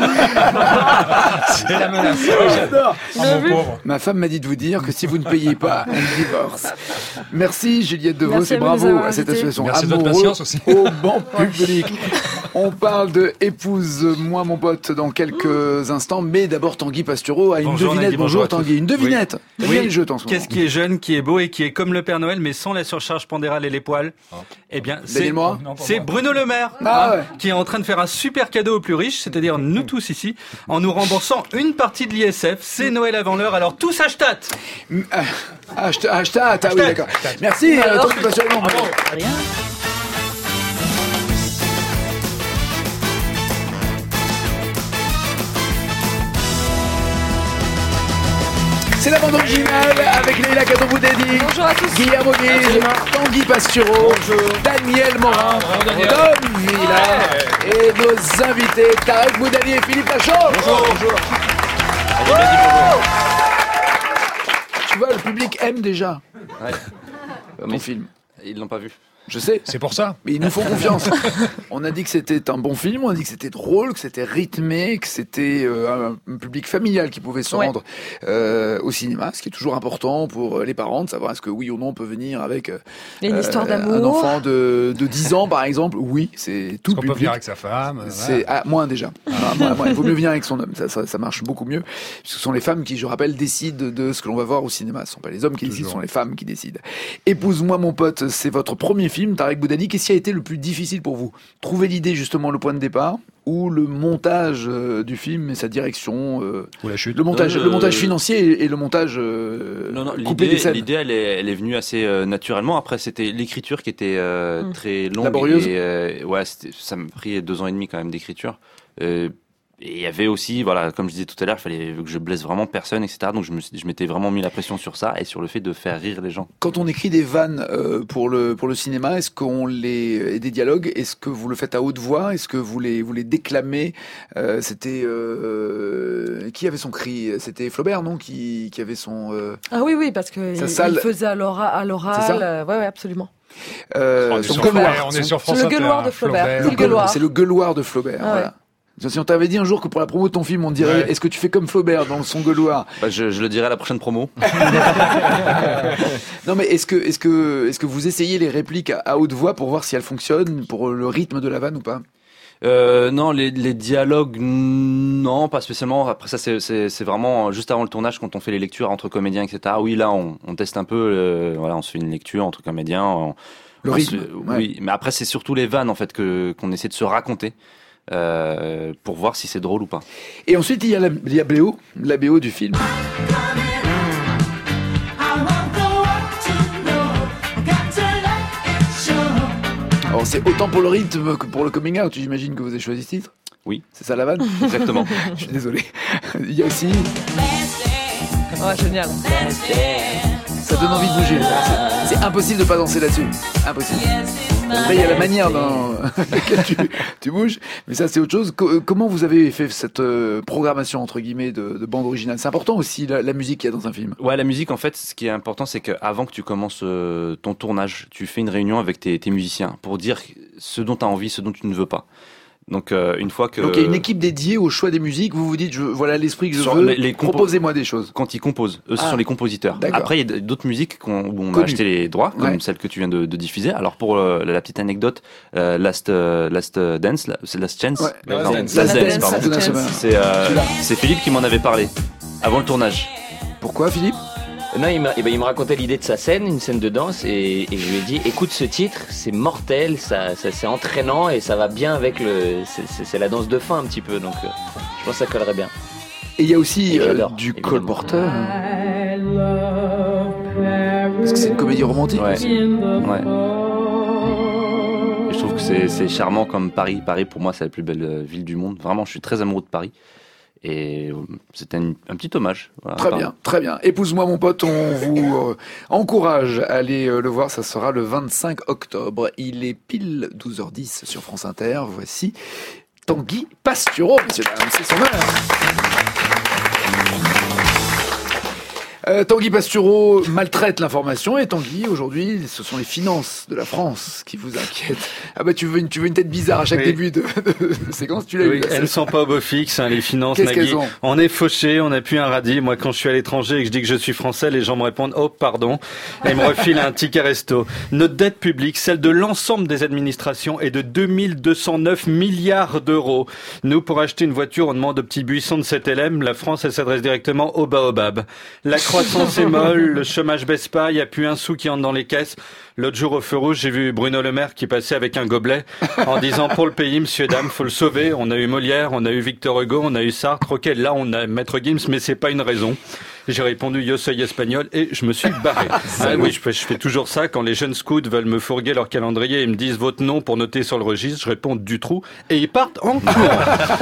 C'est la menace. J'adore. Oh, mon pauvre. Ma femme m'a dit de vous dire que si vous ne payez pas, elle divorce. Merci Juliette Devos Merci et bravo à, à cette association. Merci Amoureux de votre patience aussi. Au banc public. On parle de Épouse-moi mon pote dans quelques instants, mais d'abord Tanguy Pastureau a une bonjour, devinette. Nagui, bonjour, bonjour Tanguy, une devinette. Oui. Oui. Le jeu en ce moment. Qu'est-ce qui est jeune, qui est beau et qui est comme le Père Noël, mais sans la surcharge pondérale et les poils? Oh. Eh bien, c'est, non, c'est Bruno Le Maire, ah, ouais. qui est en train de faire un super cadeau aux plus riches, c'est-à-dire nous tous ici, en nous remboursant une partie de l'I S F. C'est Noël avant l'heure, alors tous hashtag. Hashtag, hashtag, ah oui, d'accord. Merci, Tanguy Pastureau. Rien. C'est la bande originale avec Leïla Kadouboudedi, Bonjour à tous. Guillermo Guise, Tanguy Pastureau, Daniel Morin, Tom Villa et nos invités Tarek Boudali et Philippe Lachaud. Bonjour, bonjour. Tu vois, le public aime déjà Ouais. ton film. Ils l'ont pas vu. Je sais. C'est pour ça. Mais ils nous font confiance. On a dit que c'était un bon film, on a dit que c'était drôle, que c'était rythmé, que c'était euh, un, un public familial qui pouvait se Ouais. rendre euh, au cinéma, ce qui est toujours important pour les parents de savoir est-ce que oui ou non on peut venir avec euh, Il y a une histoire d'amour. un enfant de, de dix ans par exemple. Oui, c'est tout Est-ce qu'on peut public. venir avec sa femme. euh, C'est voilà. ah, moins déjà. Ah, moins, moins. Il vaut mieux venir avec son homme. Ça, ça, ça marche beaucoup mieux. Ce sont les femmes qui, je rappelle, décident de ce que l'on va voir au cinéma. Ce ne sont pas les hommes qui décident, Toujours. ce sont les femmes qui décident. Épouse-moi mon pote, c'est votre premier film, Tarek Boudali. Qu'est-ce qui a été le plus difficile pour vous? Trouver l'idée, justement, le point de départ, ou le montage euh, du film et sa direction euh, Ou la chute. le montage, Euh, le montage financier et, et le montage euh, Non, non, coupé des l'idée, scènes. l'idée, elle est, elle est venue assez euh, naturellement. Après, c'était l'écriture qui était euh, Mm. très longue. Laborieuse. Et, euh, ouais, c'était- ça m'a pris deux ans et demi quand même d'écriture. Euh, et il y avait aussi, voilà, comme je disais tout à l'heure, il fallait que je blesse vraiment personne, et cetera. Donc je me suis, je m'étais vraiment mis la pression sur ça et sur le fait de faire rire les gens. Quand on écrit des vannes euh, pour le pour le cinéma, est-ce qu'on les et des dialogues, est-ce que vous le faites à haute voix, est-ce que vous les vous les déclamez? euh, C'était euh, qui avait son cri? C'était Flaubert, non, qui qui avait son euh, Ah oui, oui, parce que Ça il, sale. il faisait à l'ora- à C'est l'oral. ça euh, ouais, ouais, absolument. euh, On est son sur gueuloir. Flaubert, on est Son- sur France le gueuloir Inter, de Flaubert. Flaubert. C'est le gueuloir. C'est le gueuloir de Flaubert. Ah ouais. Voilà. Si on t'avait dit un jour que pour la promo de ton film, on dirait, Ouais. est-ce que tu fais comme Flaubert dans son gueuloir? Bah, je, je le dirai à la prochaine promo. Non, mais est-ce que est-ce que est-ce que vous essayez les répliques à, à haute voix pour voir si elles fonctionnent pour le rythme de la vanne ou pas? Euh, non, les, les dialogues, non, pas spécialement. Après ça, c'est, c'est, c'est vraiment juste avant le tournage quand on fait les lectures entre comédiens, et cetera. Oui, là, on, on teste un peu. euh, voilà, on se fait une lecture entre comédiens. On, Le on rythme. se- ouais. Oui, mais après, c'est surtout les vannes en fait que qu'on essaie de se raconter euh, pour voir si c'est drôle ou pas. Et ensuite, il y a la, il y a B O, la B O du film. Alors, c'est autant pour le rythme que pour le coming out. J'imagine que vous avez choisi ce titre. Oui. C'est ça la vanne? Exactement. Je suis désolé. Il y a aussi, Ouais, génial. ça donne envie de bouger. C'est, c'est impossible de pas danser là-dessus. Impossible. Après, il y a la manière dans laquelle tu, tu bouges, mais ça, c'est autre chose. Co- comment vous avez fait cette euh, programmation, entre guillemets, de, de bande originale? C'est important aussi, la, la musique qu'il y a dans un film. Ouais, la musique, en fait, ce qui est important, c'est qu'avant que tu commences euh, ton tournage, tu fais une réunion avec tes, tes musiciens pour dire ce dont tu as envie, ce dont tu ne veux pas. Donc, euh, une fois que... Donc il y a une équipe dédiée au choix des musiques. Vous vous dites, je, voilà l'esprit que je Sur veux. les- les compo- Proposez-moi des choses. Quand ils composent, eux, ce Ah. sont les compositeurs. D'accord. Après, il y a d'autres musiques qu'on, où on Connues. a acheté les droits, comme Ouais. celle que tu viens de, de diffuser. Alors, pour euh, la petite anecdote, euh, Last, euh, Last Dance, la- c'est Last Chance. Ouais. Non, Last Last Dance. Dance, Last Dance, pardon. Last Dance. Donna C'est, euh, Celui-là. c'est Philippe qui m'en avait parlé avant le tournage. Pourquoi, Philippe? Non, il, m'a- eh ben, il me racontait l'idée de sa scène, une scène de danse, et, et je lui ai dit, écoute ce titre, c'est mortel, ça, ça- c'est entraînant et ça va bien avec le, c'est, c'est- c'est la danse de fin un petit peu, donc euh, je pense que ça collerait bien. Et il y a aussi Et euh, j'adore, du évidemment. Cole Porter. Parce que c'est une comédie romantique Ouais. aussi. Ouais. Et je trouve que c'est, c'est charmant comme Paris. Paris, pour moi, c'est la plus belle euh, ville du monde. Vraiment, je suis très amoureux de Paris. Et euh, c'était un, un petit hommage. Voilà. Très Enfin, bien, très bien. Épouse-moi mon pote, on vous euh, encourage à aller euh, le voir, ça sera le vingt-cinq octobre. Il est pile douze heures dix sur France Inter. Voici Tanguy Pastureau, messieurs dames, c'est son heure. Euh, Tanguy Pastureau maltraite l'information et Tanguy, aujourd'hui, ce sont les finances de la France qui vous inquiètent. Ah bah tu veux une, tu veux une tête bizarre à chaque Oui. début de, de, de séquence, tu l'as Oui, eu. là, elles ne ça. sont pas au beau fixe, hein, les finances, Qu'est-ce Nagui. qu'elles ont On est fauché, on n'a plus un radis. Moi, quand je suis à l'étranger et que je dis que je suis français, les gens me répondent « Oh, pardon » et me refilent un ticket resto. Notre dette publique, celle de l'ensemble des administrations, est de deux mille deux cent neuf milliards d'euros. Nous, pour acheter une voiture, on demande au petit buisson de sept L M. La France, elle s'adresse directement au baobab. La croissance est molle, le chômage baisse pas, il n'y a plus un sou qui entre dans les caisses. L'autre jour au feu rouge, j'ai vu Bruno Le Maire qui passait avec un gobelet en disant pour le pays, monsieur, dame, faut le sauver. On a eu Molière, on a eu Victor Hugo, on a eu Sartre. Ok, là on a Maître Gims, mais c'est pas une raison. J'ai répondu yo soy espagnol et je me suis barré. Ah oui, je fais, je fais toujours ça quand les jeunes scouts veulent me fourguer leur calendrier et me disent votre nom pour noter sur le registre. Je réponds Dutroux et ils partent en courant.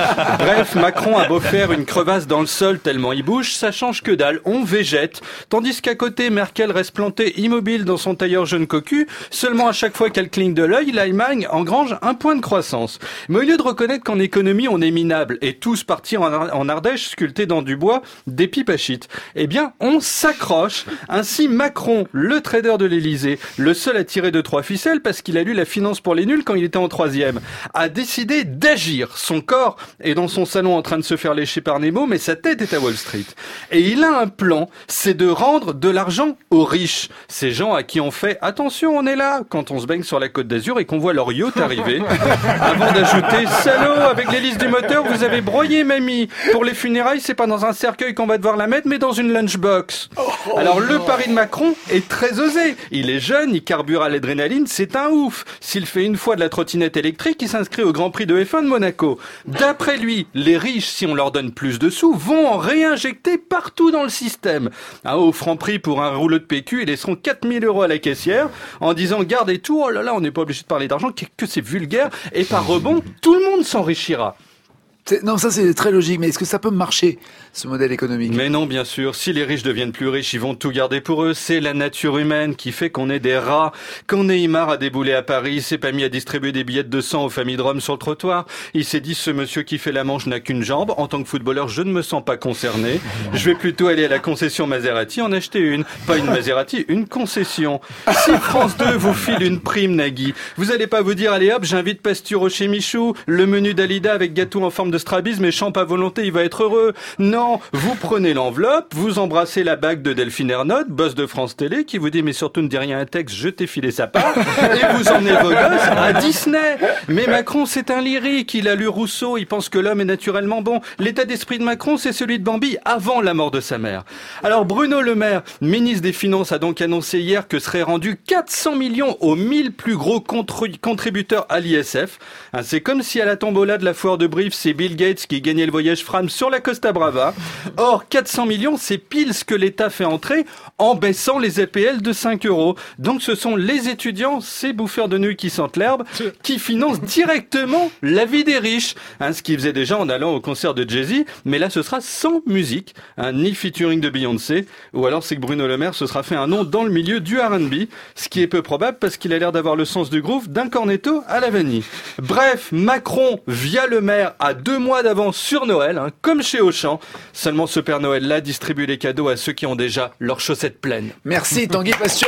Bref, Macron a beau faire une crevasse dans le sol tellement il bouge, ça change que dalle. On végète. Tandis qu'à côté, Merkel reste plantée immobile dans son tailleur jaune cocu. Seulement à chaque fois qu'elle cligne de l'œil, l'Allemagne engrange un point de croissance. Mais au lieu de reconnaître qu'en économie on est minable et tous partir en, Ar- en Ardèche sculptés dans du bois des pipes à shit, eh bien on s'accroche. Ainsi Macron, le trader de l'Élysée, le seul à tirer de trois ficelles parce qu'il a lu La finance pour les nuls quand il était en troisième, a décidé d'agir. Son corps est dans son salon en train de se faire lécher par Nemo, mais sa tête est à Wall Street. Et il a un plan, c'est de rendre de l'argent aux riches. Ces gens à qui on fait « Attention, on est là !» quand on se baigne sur la Côte d'Azur et qu'on voit leur yacht arriver. Avant d'ajouter « Salaud, avec l'hélice du moteur, vous avez broyé mamie. Pour les funérailles, c'est pas dans un cercueil qu'on va devoir la mettre, mais dans une lunchbox. » Alors le pari de Macron est très osé. Il est jeune, il carbure à l'adrénaline, c'est un ouf. S'il fait une fois de la trottinette électrique, il s'inscrit au Grand Prix de F un de Monaco. D'après lui, les riches, si on leur donne plus de sous, vont en réinjecter partout dans le système. Un haut franc prix pour un rouleau de P Q, ils laisseront quatre mille euros à la caissière en disant garde et tout, oh là là, on n'est pas obligé de parler d'argent, que, que c'est vulgaire, et par rebond, tout le monde s'enrichira. C'est, non, ça c'est très logique, mais est-ce que ça peut marcher, ce modèle économique? Mais non, bien sûr. Si les riches deviennent plus riches, ils vont tout garder pour eux. C'est la nature humaine qui fait qu'on est des rats. Quand Neymar a déboulé à Paris, il s'est pas mis à distribuer des billets de sang aux familles de Rome sur le trottoir. Il s'est dit, ce monsieur qui fait la manche n'a qu'une jambe. En tant que footballeur, je ne me sens pas concerné. Je vais plutôt aller à la concession Maserati en acheter une. Pas une Maserati, une concession. Si France deux vous file une prime, Nagui, vous allez pas vous dire, allez hop, j'invite Pasturo chez Michou, le menu d'Alida avec gâteau en forme de strabisme et champ à volonté, il va être heureux. Non, vous prenez l'enveloppe, vous embrassez la bague de Delphine Ernotte, boss de France Télé, qui vous dit mais surtout ne dis rien à un texte, je t'ai filé sa part, et vous emmenez vos gosses à Disney. Mais Macron, c'est un lyrique, il a lu Rousseau, il pense que l'homme est naturellement bon. L'état d'esprit de Macron, c'est celui de Bambi avant la mort de sa mère. Alors Bruno Le Maire, ministre des Finances, a donc annoncé hier que seraient rendus quatre cents millions aux mille plus gros contru- contributeurs à l'I S F. Hein, c'est comme si à la tombola de la foire de Brive, c'est Bill Gates qui gagnait le voyage Fram sur la Costa Brava. Or, quatre cents millions, c'est pile ce que l'État fait entrer en baissant les A P L de cinq euros. Donc ce sont les étudiants, ces bouffeurs de nouilles qui sentent l'herbe, qui financent directement la vie des riches. Hein, ce qu'ils faisaient déjà en allant au concert de Jay-Z, mais là ce sera sans musique, hein, ni featuring de Beyoncé, ou alors c'est que Bruno Le Maire se sera fait un nom dans le milieu du R and B, ce qui est peu probable parce qu'il a l'air d'avoir le sens du groove d'un cornetto à la vanille. Bref, Macron, via Le Maire, a deux mois d'avance sur Noël, hein, comme chez Auchan. Seulement ce Père Noël-là distribue les cadeaux à ceux qui ont déjà leurs chaussettes pleines. Merci Tanguy Pastureau.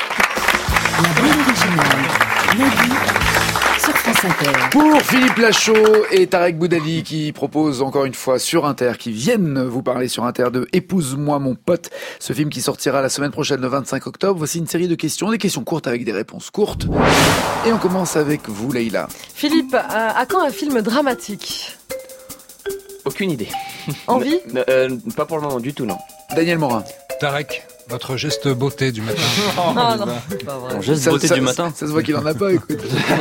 La bande originale, Nagui, sur France Inter. Pour Philippe Lachaud et Tarek Boudali qui proposent encore une fois sur Inter, qui viennent vous parler sur Inter de Épouse-moi mon pote, ce film qui sortira la semaine prochaine le vingt-cinq octobre. Voici une série de questions, des questions courtes avec des réponses courtes. Et on commence avec vous, Leïla. Philippe, à, à quand un film dramatique? Aucune idée. Envie? euh, euh, Pas pour le moment du tout, non. Daniel Morin. Tarek, votre geste beauté du matin. Oh, non, c'est pas vrai. Mon geste Ça- beauté ça- du matin. Ça se voit qu'il en a pas, écoute.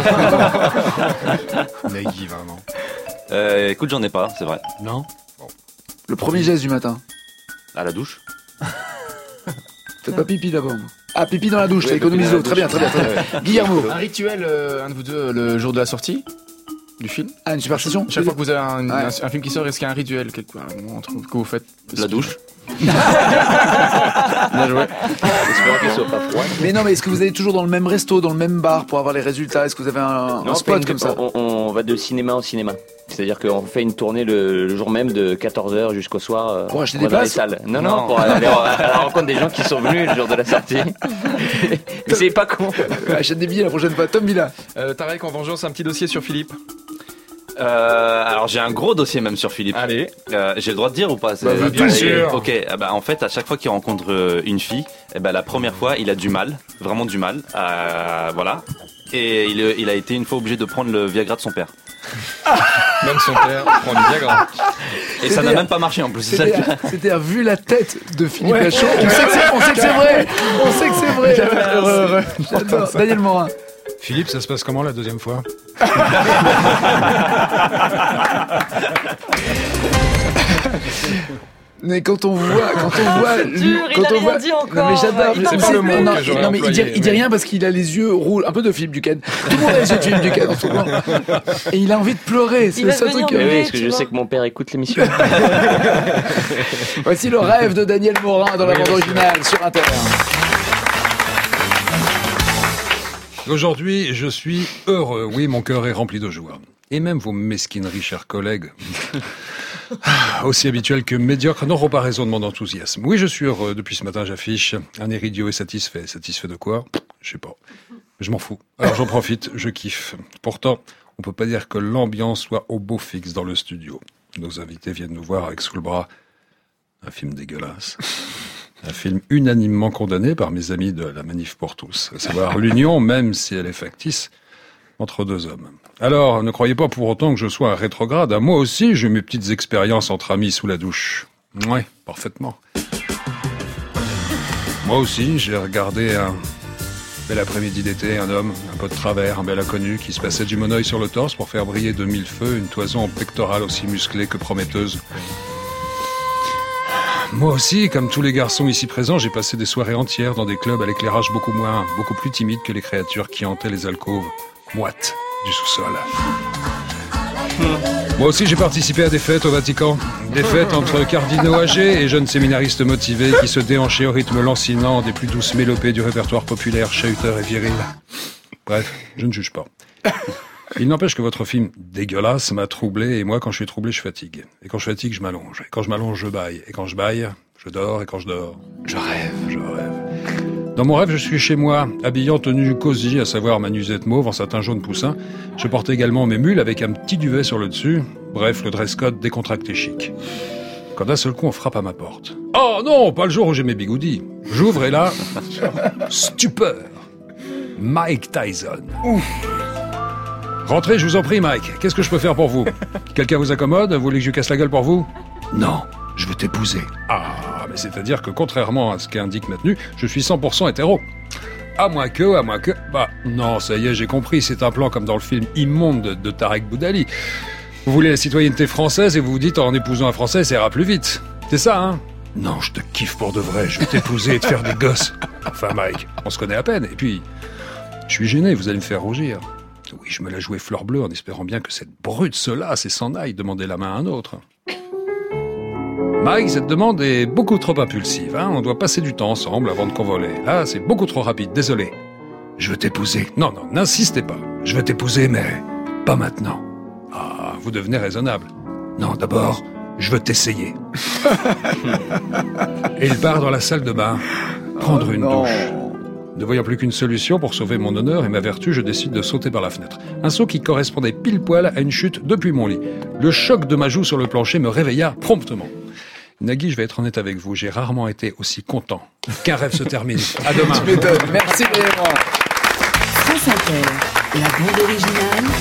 Nagui, vraiment. Euh, écoute, j'en ai pas, c'est vrai. Non? Le premier geste du matin. À la douche. Faites pas pipi d'abord. Ah, pipi dans la douche, Oui, ça économise pipi dans l'eau. la Très bien, douche. très bien, très bien. Guillermo. Un rituel, euh, un de vous deux, le jour de la sortie du film? Ah, une superstition? Chaque fois que vous avez un, Ouais. un, un film qui sort, est-ce qu'il y a un rituel quelque part, un moment entre que vous faites? La douche. Bien joué. J'espère qu'il soit pas froid. Mais non, mais est-ce que vous allez toujours dans le même resto, dans le même bar pour avoir les résultats? Est-ce que vous avez un, Non, un on fait spot une- comme ça? on, on va de cinéma en cinéma. C'est-à-dire qu'on fait une tournée le, le jour même de quatorze heures jusqu'au soir. euh, Pour acheter on va des dans les places salles. Non, non, Non. pour aller à la rencontre des gens qui sont venus le jour de la sortie. Mais c'est pas con. Achète des billets la prochaine fois. Tom Villa. Euh, Tarek, en vengeance, un petit dossier sur Philippe. Euh, alors j'ai un gros dossier même sur Philippe. Allez. Euh, j'ai le droit de dire ou pas? Bah, C'est- bien Allez, sûr. Ok. Ah bah, en fait, à chaque fois qu'il rencontre euh, une fille, eh ben la première fois, il a du mal, vraiment du mal. Euh, voilà. Et il, il a été une fois obligé de prendre le Viagra de son père. Même son père prend du Viagra. Et ça n'a C'est-à-dire- même pas marché en plus. c'est ça le C'est-à-dire, pire. c'est-à-dire, vu la tête de Philippe Lachaud, on sait que c'est, on sait que c'est vrai. On sait que c'est vrai. J'adore. J'adore. Daniel Morin. Philippe, ça se passe comment la deuxième fois? Mais quand on voit, quand on voit, dur, quand il a on rien voit, dit encore. non mais j'adore. Il t'en C'est pas sait le mot plus. non, que j'aurais non, mais il dit, employé, il dit oui. rien parce qu'il a les yeux roulent, un peu de Philippe Duquesne. Tout le monde a les yeux de Philippe Duquesne en ce moment. Et il a envie de pleurer. C'est Il le va seul devenir truc. Mais que- oui, Mais parce que tu je vois. sais que mon père écoute l'émission. Voici le rêve de Daniel Morin dans la bande originale sur Inter. Aujourd'hui, je suis heureux. Oui, mon cœur est rempli de joie. Et même vos mesquineries, chers collègues, ah, aussi habituelles que médiocres, n'auront pas raison de mon enthousiasme. Oui, je suis heureux. Depuis ce matin, j'affiche un air idiot et satisfait. Satisfait de quoi? Je sais pas. Je m'en fous. Alors j'en profite, je kiffe. Pourtant, on peut pas dire que l'ambiance soit au beau fixe dans le studio. Nos invités viennent nous voir avec sous le bras un film dégueulasse. Un film unanimement condamné par mes amis de la Manif pour tous, à savoir l'union, même si elle est factice, entre deux hommes. Alors, ne croyez pas pour autant que je sois un rétrograde. Moi aussi, j'ai mes petites expériences entre amis sous la douche. Ouais, parfaitement. Moi aussi, j'ai regardé un bel après-midi d'été, un homme, un peu de travers, un bel inconnu, qui se passait du monoeil sur le torse pour faire briller de mille feux une toison pectorale aussi musclée que prometteuse. Moi aussi, comme tous les garçons ici présents, j'ai passé des soirées entières dans des clubs à l'éclairage beaucoup moins, beaucoup plus timide que les créatures qui hantaient les alcôves moites du sous-sol. Moi aussi, j'ai participé à des fêtes au Vatican. Des fêtes entre cardinaux âgés et jeunes séminaristes motivés qui se déhanchaient au rythme lancinant des plus douces mélopées du répertoire populaire, chahuteur et viril. Bref, je ne juge pas. Il n'empêche que votre film dégueulasse m'a troublé, et moi, quand je suis troublé, je fatigue. Et quand je fatigue, je m'allonge. Et quand je m'allonge, je baille. Et quand je baille, je dors. Et quand je dors, je rêve, je rêve. Dans mon rêve, je suis chez moi, habillé en tenue cosy, à savoir ma nuisette mauve en satin jaune poussin. Je porte également mes mules avec un petit duvet sur le dessus. Bref, le dress code décontracté chic. Quand d'un seul coup, on frappe à ma porte. Oh non, pas le jour où j'ai mes bigoudis. J'ouvre et là, stupeur. Mike Tyson. Ouf. Rentrez, je vous en prie, Mike. Qu'est-ce que je peux faire pour vous? Quelqu'un vous accommode? Vous voulez que je casse la gueule pour vous? Non, je veux t'épouser. Ah, mais c'est-à-dire que contrairement à ce qu'indique ma tenue, je suis cent pour cent hétéro. À moins que, à moins que... Bah, non, ça y est, j'ai compris, c'est un plan comme dans le film immonde de, de Tarek Boudali. Vous voulez la citoyenneté française et vous vous dites en épousant un Français, ça ira plus vite. C'est ça, hein? Non, je te kiffe pour de vrai, je vais t'épouser et te faire des gosses. Enfin, Mike, on se connaît à peine, et puis... Je suis gêné, vous allez me faire rougir. Oui, je me la jouais fleur bleue en espérant bien que cette brute se lasse et s'en aille demander la main à un autre. Mike, cette demande est beaucoup trop impulsive. Hein, on doit passer du temps ensemble avant de convoler. Là, c'est beaucoup trop rapide, désolé. Je veux t'épouser. Non, non, n'insistez pas. Je veux t'épouser, mais pas maintenant. Ah, vous devenez raisonnable. Non, d'abord, je veux t'essayer. Et il part dans la salle de bain, prendre Oh une non. douche. Ne voyant plus qu'une solution pour sauver mon honneur et ma vertu, je décide de sauter par la fenêtre. Un saut qui correspondait pile poil à une chute depuis mon lit. Le choc de ma joue sur le plancher me réveilla promptement. Nagui, je vais être honnête avec vous, j'ai rarement été aussi content qu'un rêve se termine. À demain. Tu m'étonnes. Merci vraiment. France Inter, la bande originale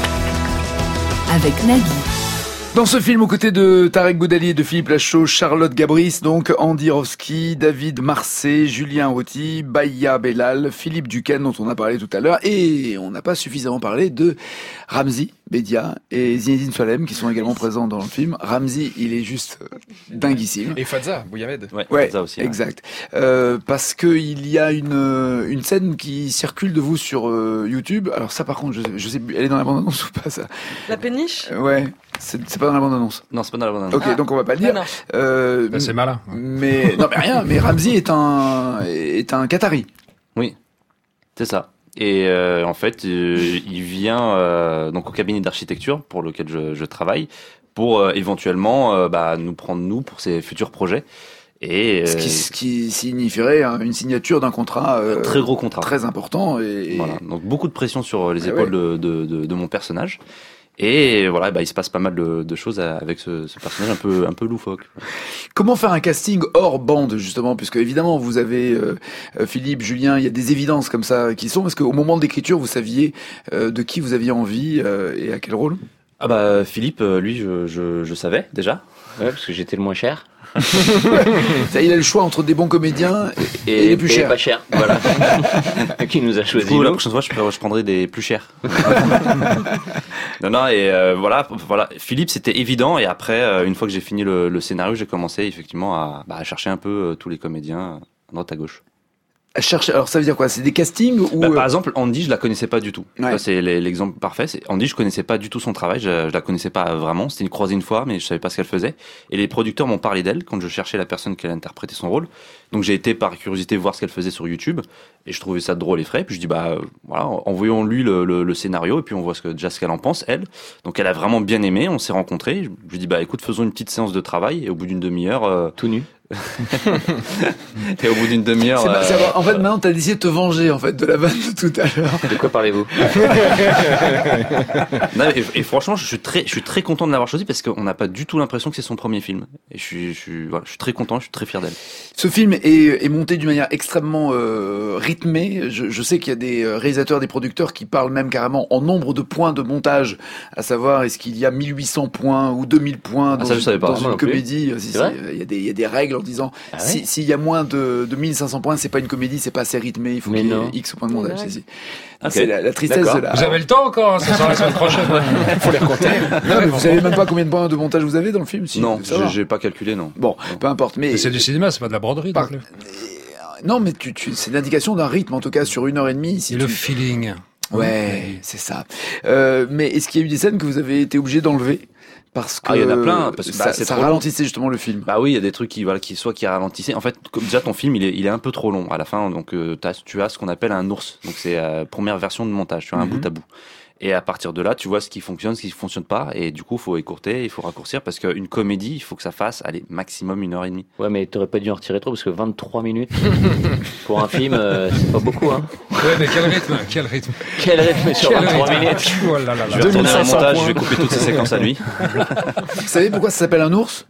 avec Nagui. Dans ce film, aux côtés de Tarek Boudali et de Philippe Lachaud, Charlotte Gabris, donc Andy Rovski, David Marseille, Julien Auty, Baya Bellal, Philippe Duquesne, dont on a parlé tout à l'heure, et on n'a pas suffisamment parlé de Ramzi Bedia et Zinedine Soilem, qui sont également présents dans le film. Ramzi, il est juste euh, dinguissime. Et Fadza, Bouyamed. Ouais, Ouais, ça aussi. ouais. exact. Euh, parce que il y a une euh, une scène qui circule de vous sur euh, YouTube. Alors ça, par contre, je, je sais plus, elle est dans la bande annonce ou pas ça? La péniche? Euh, Ouais, c'est c'est pas dans la bande annonce. Non, c'est pas dans la bande. Ok, Ah. donc on va pas le Bah dire. non. Euh, Ben, c'est malin. mais non, mais rien. Mais Ramzi est un est un Qatari. Oui, c'est ça. Et euh, en fait, euh, il vient euh, donc au cabinet d'architecture pour lequel je, je travaille pour euh, éventuellement euh, bah, nous prendre nous pour ses futurs projets. Et euh, Ce qui, ce qui signifierait hein, une signature d'un contrat euh, un très gros contrat, très important. Et, Voilà. Donc beaucoup de pression sur les Ah épaules ouais. de, de, de, de mon personnage. Et voilà, bah, il se passe pas mal de, de choses avec ce, ce personnage un peu un peu loufoque. Comment faire un casting hors bande, justement, puisque évidemment vous avez euh, euh, Philippe, Julien, il y a des évidences comme ça qui sont. Est-ce qu'au moment de l'écriture, vous saviez euh, de qui vous aviez envie euh, et à quel rôle? Ah bah Philippe, euh, lui, je, je, je savais déjà. Ouais, parce que j'étais le moins cher. Ça, il a le choix entre des bons comédiens et, et, et les plus et chers. pas cher, voilà. Qui nous a choisi. Du coup, la prochaine fois, je, je prendrai des plus chers. non, non, et euh, voilà, voilà. Philippe, c'était évident. Et après, euh, une fois que j'ai fini le, le scénario, j'ai commencé effectivement à, bah, à chercher un peu euh, tous les comédiens à droite à gauche. À chercher. Alors ça veut dire quoi? C'est des castings ou bah, par exemple, Andy, je la connaissais pas du tout. Ouais. Ça, c'est l'exemple parfait. C'est Andy, je connaissais pas du tout son travail. Je, je la connaissais pas vraiment. C'était une croisée une fois, mais je savais pas ce qu'elle faisait. Et les producteurs m'ont parlé d'elle quand je cherchais la personne qui allait interpréter son rôle. Donc j'ai été par curiosité voir ce qu'elle faisait sur YouTube et je trouvais ça drôle et frais. Puis je dis bah euh, voilà, envoyons-lui le, le, le scénario et puis on voit ce que déjà ce qu'elle en pense elle. Donc elle a vraiment bien aimé. On s'est rencontrés. Je lui dis bah écoute, faisons une petite séance de travail et au bout d'une demi-heure, euh, tout nu. Et au bout d'une demi-heure. C'est, euh, c'est, en fait, maintenant, t'as décidé de te venger, en fait, de la vanne de tout à l'heure. De quoi parlez-vous? non, et, et franchement, je suis très, je suis très content de l'avoir choisi parce qu'on n'a pas du tout l'impression que c'est son premier film. Et je suis, je suis, voilà, je suis très content, je suis très fier d'elle. Ce film est, est monté d'une manière extrêmement euh, rythmée. Je, je sais qu'il y a des réalisateurs, des producteurs qui parlent même carrément en nombre de points de montage, à savoir est-ce qu'il y a mille huit cents points ou deux mille points dans, ah, ça, je savais pas, dans une comédie. Si, si, il y a des, il y a des règles en disant ah ouais si, s'il y a moins de, de mille cinq cents points, c'est pas une comédie, c'est pas assez rythmé, il faut mais qu'il y ait X points de montage. Si, si. Okay. C'est la, la tristesse D'accord. de la. Vous avez le temps encore, hein, ça sera la semaine prochaine. Il faut les recompter. Non, mais vous savez même pas combien de points de montage vous avez dans le film? Si, non, j'ai, j'ai pas calculé, non. Bon, non. peu importe. Mais, mais c'est du cinéma, c'est pas de la broderie. Par... Donc, non, mais tu, tu, c'est l'indication d'un rythme, en tout cas, sur une heure et demie. Si et tu... le feeling. Ouais, okay. c'est ça. Euh, mais est-ce qu'il y a eu des scènes que vous avez été obligé d'enlever? Parce que ah, il y en a plein. Parce que ça, bah, c'est ça ralentissait long. justement le film. Bah oui, il y a des trucs qui, voilà, qui soit qui ralentissaient. En fait, comme déjà ton film, il est, il est un peu trop long à la fin. Donc, euh, t'as, tu as ce qu'on appelle un ours. Donc, c'est la euh, première version de montage. Tu as un mm-hmm. bout à bout. Et à partir de là, tu vois ce qui fonctionne, ce qui fonctionne pas. Et du coup, il faut écourter, il faut raccourcir parce qu'une comédie, il faut que ça fasse, allez, maximum une heure et demie. Ouais, mais t'aurais pas dû en retirer trop parce que vingt-trois minutes pour un film, euh, c'est pas beaucoup, hein. Ouais, mais quel rythme, quel rythme. Quel rythme sur quel vingt-trois rythme. Minutes. Oh là là là. Je vais retourner un montage, je vais couper toutes ces séquences à lui. Vous savez pourquoi ça s'appelle un ours?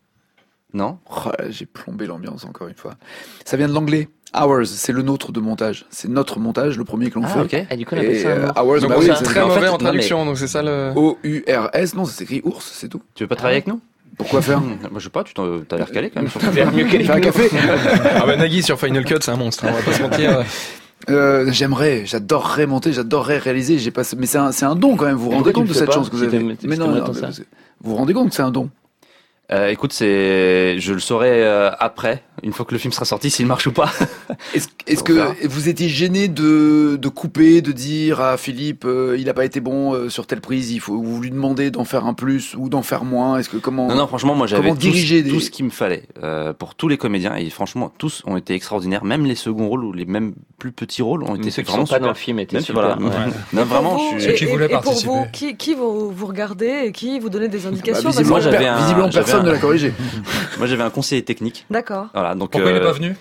Non. Oh, j'ai plombé l'ambiance encore une fois. Ça vient de l'anglais. Hours, c'est le nôtre de montage. C'est notre montage, le premier que l'on ah, fait. Ok. Et du coup, on appelle ça un hours. Donc, bah oui, c'est c'est très mauvais en, fait, en traduction, non, mais... donc c'est ça le. O U R S, non, ça s'écrit ours, c'est tout. Tu veux pas travailler ah, avec nous? Pourquoi faire? Moi, je sais pas, tu t'en, t'as l'air calé quand même. Faire mieux qu'elle. Faire un café. Ah bah Nagui sur Final Cut, c'est un monstre, hein, on va pas se mentir. Euh, j'aimerais, j'adorerais monter, j'adorerais réaliser. J'ai pas, mais c'est un, c'est un don quand même. Vous vous rendez compte de cette chance que vous avez? Mais non, non, vous vous rendez compte que c'est un don? Euh, écoute, c'est, je le saurai euh, après, une fois que le film sera sorti, s'il marche ou pas. Est-ce, est-ce que faire. vous étiez gêné de, de couper, de dire à Philippe, euh, il a pas été bon euh, sur telle prise, il faut, vous lui demandez d'en faire un plus ou d'en faire moins? Est-ce que comment? Non, non, franchement, moi j'avais tout, des... tout ce qu'il me fallait euh, pour tous les comédiens et franchement, tous ont été extraordinaires, même les seconds rôles ou les même plus petits rôles ont été ceux vraiment qui sont pas dans le film étaient même, super. Voilà. Ouais. Non, vraiment, vous, je suis. Et, qui voulait et, et pour participer. vous, qui, qui vous, vous regardez et qui vous donnez des indications? Bah, visiblement, j'avais un, visiblement j'avais personne un... ne l'a corrigé. Moi, j'avais un conseiller technique. D'accord. Voilà, donc. Pourquoi euh... il est pas venu?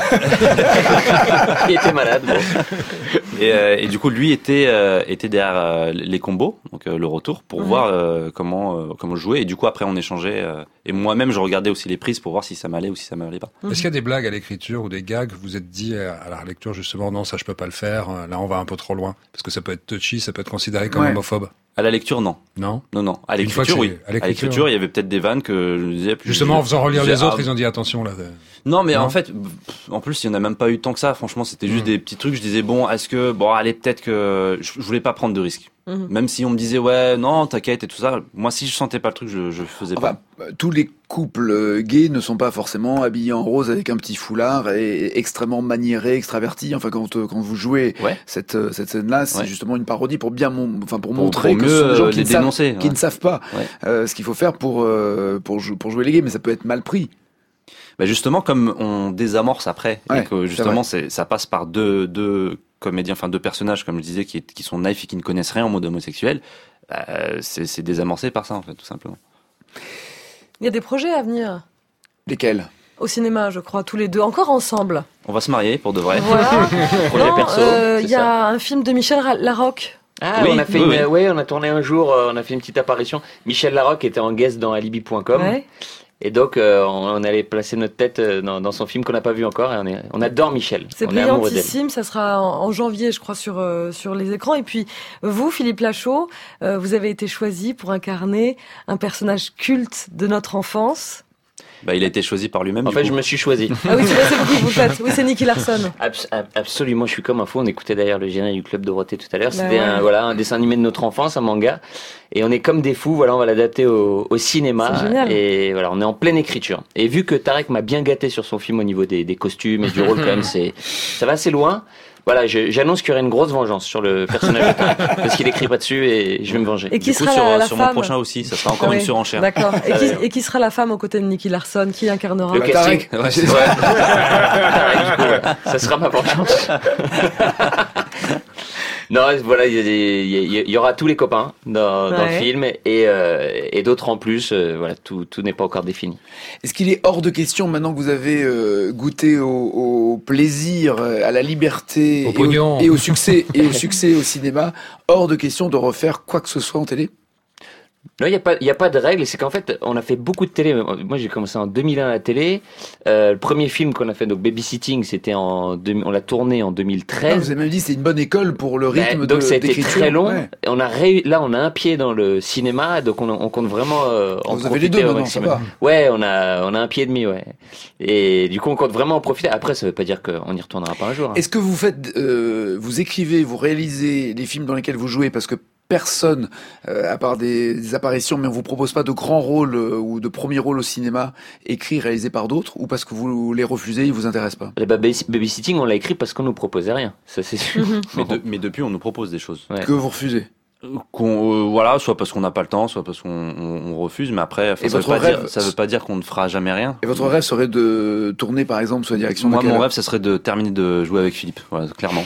Il était malade. Bon. Et, euh, et du coup, lui était euh, était derrière euh, les combos, donc euh, le retour, pour mmh. voir euh, comment euh, comment jouer. Et du coup, après, on échangeait. Euh, et moi-même, je regardais aussi les prises pour voir si ça m'allait ou si ça m'allait pas. Mmh. Est-ce qu'il y a des blagues à l'écriture ou des gags vous vous êtes dit à la relecture justement non, ça je peux pas le faire. Là, on va un peu trop loin parce que ça peut être touchy, ça peut être considéré comme ouais. homophobe. À la lecture, non. Non. Non, non. À l'écriture, oui. À l'écriture, à l'écriture, il y avait peut-être des vannes que je disais. Plus Justement, en faisant relire je, les autres, ah, ils ont dit attention là. Non, mais non. en fait, en plus, il y en a même pas eu tant que ça. Franchement, c'était juste mmh. des petits trucs. Je disais bon, est-ce que bon, allez, peut-être que je, je voulais pas prendre de risques. Mmh. Même si on me disait ouais, non, t'inquiète et tout ça. Moi, si je sentais pas le truc, je, je faisais enfin, pas. Tous les couples gays ne sont pas forcément habillés en rose avec un petit foulard et extrêmement maniérés, extravertis. Enfin, quand quand vous jouez ouais. cette cette scène-là, c'est ouais. justement une parodie pour bien, mon, enfin pour, pour pour montrer mieux que ce sont des gens qui, les ne, dénoncer, savent, ouais. qui ne savent pas ouais. euh, ce qu'il faut faire pour euh, pour pour jouer les gays, mais ça peut être mal pris. Bah justement, comme on désamorce après, ouais, et que justement c'est, ça passe par deux, deux comédiens, enfin deux personnages, comme je disais, qui, qui sont naïfs et qui ne connaissent rien en mode homosexuel, euh, c'est, c'est désamorcé par ça, en fait, tout simplement. Il y a des projets à venir. Lesquels? Au cinéma, je crois, tous les deux, encore ensemble. On va se marier, pour de vrai. Voilà. Projet non, perso. Il euh, y a un film de Michel Larocque. Ah, oui, on a fait oui, une, oui. ouais, on a tourné un jour, euh, on a fait une petite apparition. Michel Larocque était en guest dans alibi point com. Ouais. Et donc, euh, on allait placer notre tête dans, dans son film qu'on n'a pas vu encore. Et on, est, on adore Michel. C'est on brillantissime. Ça sera en, en janvier, je crois, sur euh, sur les écrans. Et puis, vous, Philippe Lachaud, euh, vous avez été choisi pour incarner un personnage culte de notre enfance. Bah, il a été choisi par lui-même. En du fait, coup. je me suis choisi. Ah oui, c'est vrai, c'est vous qui vous faites. Oui, c'est Nicky Larson. Abs- ab- absolument, je suis comme un fou. On écoutait d'ailleurs le générique du Club Dorothée tout à l'heure. Bah C'était ouais. un, voilà, un dessin animé de notre enfance, un manga. Et on est comme des fous. Voilà, on va l'adapter au, au cinéma. C'est génial. Et voilà, on est en pleine écriture. Et vu que Tarek m'a bien gâté sur son film au niveau des, des costumes et du rôle, quand même, c'est, ça va assez loin. Voilà, je, j'annonce qu'il y aurait une grosse vengeance sur le personnage de Tarek. Parce qu'il écrit pas dessus et je vais me venger. Et qui Du coup, sera sur, la, la sur femme mon prochain aussi, ça sera encore Ah une oui. surenchère. D'accord. Et Ah qui, ouais. et qui sera la femme aux côtés de Nicky Larson? Qui incarnera? Le Bah, casting. Tarek. Ouais, c'est Ouais. Tarek, du coup, ouais. Ça sera ma vengeance. Non, voilà, il y, a des- il y a- il y aura tous les copains dans, dans le Ouais. film et, euh, et d'autres en plus. euh, voilà, tout, tout n'est pas encore défini. Est-ce qu'il est hors de question, maintenant que vous avez euh, goûté au, au plaisir, euh, à la liberté Au et, pognon. et au succès et au succès au cinéma, hors de question de refaire quoi que ce soit en télé? Non, il n'y a pas, il y a pas de règle. C'est qu'en fait, on a fait beaucoup de télé. Moi, j'ai commencé en deux mille un à la télé. Euh, le premier film qu'on a fait, donc Babysitting, c'était en, deux mille on l'a tourné en deux mille Ah, treize. vous avez même dit c'est une bonne école pour le rythme Bah, de donc ça a été d'écriture. très long. Ouais. Et on a réu- là, on a un pied dans le cinéma, donc on, on compte vraiment euh, en Vous avez les profiter deux au maintenant, ça maximum. va. Ouais, on a on a un pied et demi, ouais. Et du coup, on compte vraiment en profiter. Après, ça veut pas dire qu'on y retournera pas un jour. hein. Est-ce que vous faites, euh, vous écrivez, vous réalisez les films dans lesquels vous jouez parce que personne, euh, à part des, des apparitions, mais on vous propose pas de grands rôles euh, ou de premiers rôles au cinéma écrits, réalisés par d'autres, ou parce que vous les refusez, ils vous intéressent pas? Le baby- Babysitting, on l'a écrit parce qu'on nous proposait rien. Ça, c'est sûr. Mais, de- mais depuis, on nous propose des choses. Ouais. Que vous refusez? Qu'on, euh, voilà, soit parce qu'on n'a pas le temps, soit parce qu'on on, on refuse, mais après, enfin, Et ça, veut votre pas rêve- dire, ça veut pas dire qu'on ne fera jamais rien. Et votre rêve serait de tourner, par exemple, sous la direction de Moi, quel- mon rêve, ça serait de terminer de jouer avec Philippe, voilà, clairement.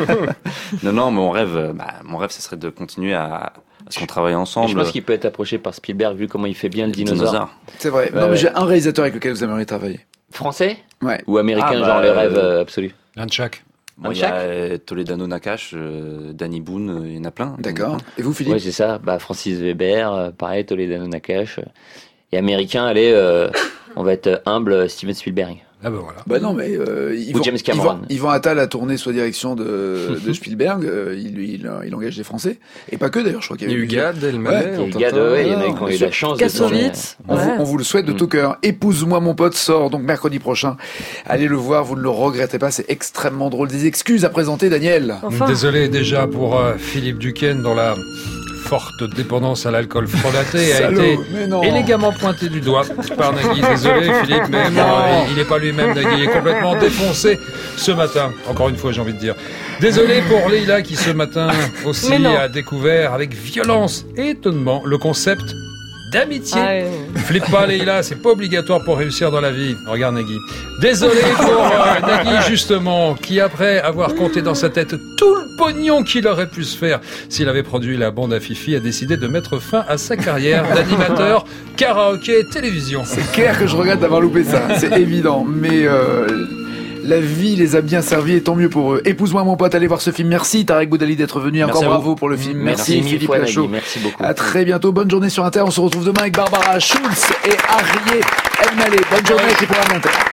non, non, mon rêve, euh, bah, mon rêve, ça serait de continuer à, à ce qu'on travaille ensemble. Je pense qu'il peut être approché par Spielberg vu comment il fait bien le dinosaure. Dinosaure. C'est vrai. Ouais, non, mais ouais. j'ai un réalisateur avec lequel vous aimeriez travailler. Français Ouais. ou américain, Ah, bah, genre le rêve euh, euh, absolu. Un de chaque. Bon, il y a euh, Toledano Nakash, euh, Danny Boone, euh, il y en a plein. D'accord. Et vous, Philippe? Ouais, c'est ça. Bah, Francis Weber, euh, pareil, Toledano Nakash. euh. Et américain, allez, euh, on va être humble, euh, Steven Spielberg. Ah ben voilà. Bah non, mais euh, Ou Yvan, James Cameron. Yvan, Yvan Attal a tourné sous la direction de, de Spielberg. euh, il, il, il engage des Français. Et pas que d'ailleurs, je crois qu'il y Il y a eu Gad, Elmaleh, Il y a eu Tintin. Gad, ouais, il y en a non, qui ont eu bien la chance Kassovitz. On, vous, Ouais. on vous le souhaite de tout cœur. Épouse-moi mon pote sort donc mercredi prochain. Allez le voir, vous ne le regrettez pas, c'est extrêmement drôle. Des excuses à présenter, Daniel. Enfin. Désolé déjà pour euh, Philippe Duquesne dont la forte dépendance à l'alcool frelaté a Salaud, été mais non. élégamment pointé du doigt par Nagui. Désolé Philippe, mais bon, euh, il n'est pas lui-même Nagui, il est complètement défoncé ce matin. Encore une fois, j'ai envie de dire. Désolé pour Leïla qui ce matin aussi Mais non. a découvert avec violence et étonnement le concept d'amitié. Ah ouais. Flippe pas Leïla, c'est pas obligatoire pour réussir dans la vie. Regarde Nagui. Désolé pour euh, Nagui justement, qui après avoir compté dans sa tête tout le pognon qu'il aurait pu se faire s'il avait produit la bande à Fifi, a décidé de mettre fin à sa carrière d'animateur karaoké télévision. C'est clair que je regrette d'avoir loupé ça, c'est évident. Mais euh, la vie les a bien servis et tant mieux pour eux. Épouse-moi mon pote, allez voir ce film. Merci Tarek Boudali d'être venu. Merci Encore à vous. bravo pour le film. Merci, Merci mille Philippe fois, Lachaud. Nagui. Merci beaucoup. À très bientôt. Bonne journée sur Inter. On se retrouve demain avec Barbara Schulz et Arié Elmaleh. Bonne journée, c'est pour Inter.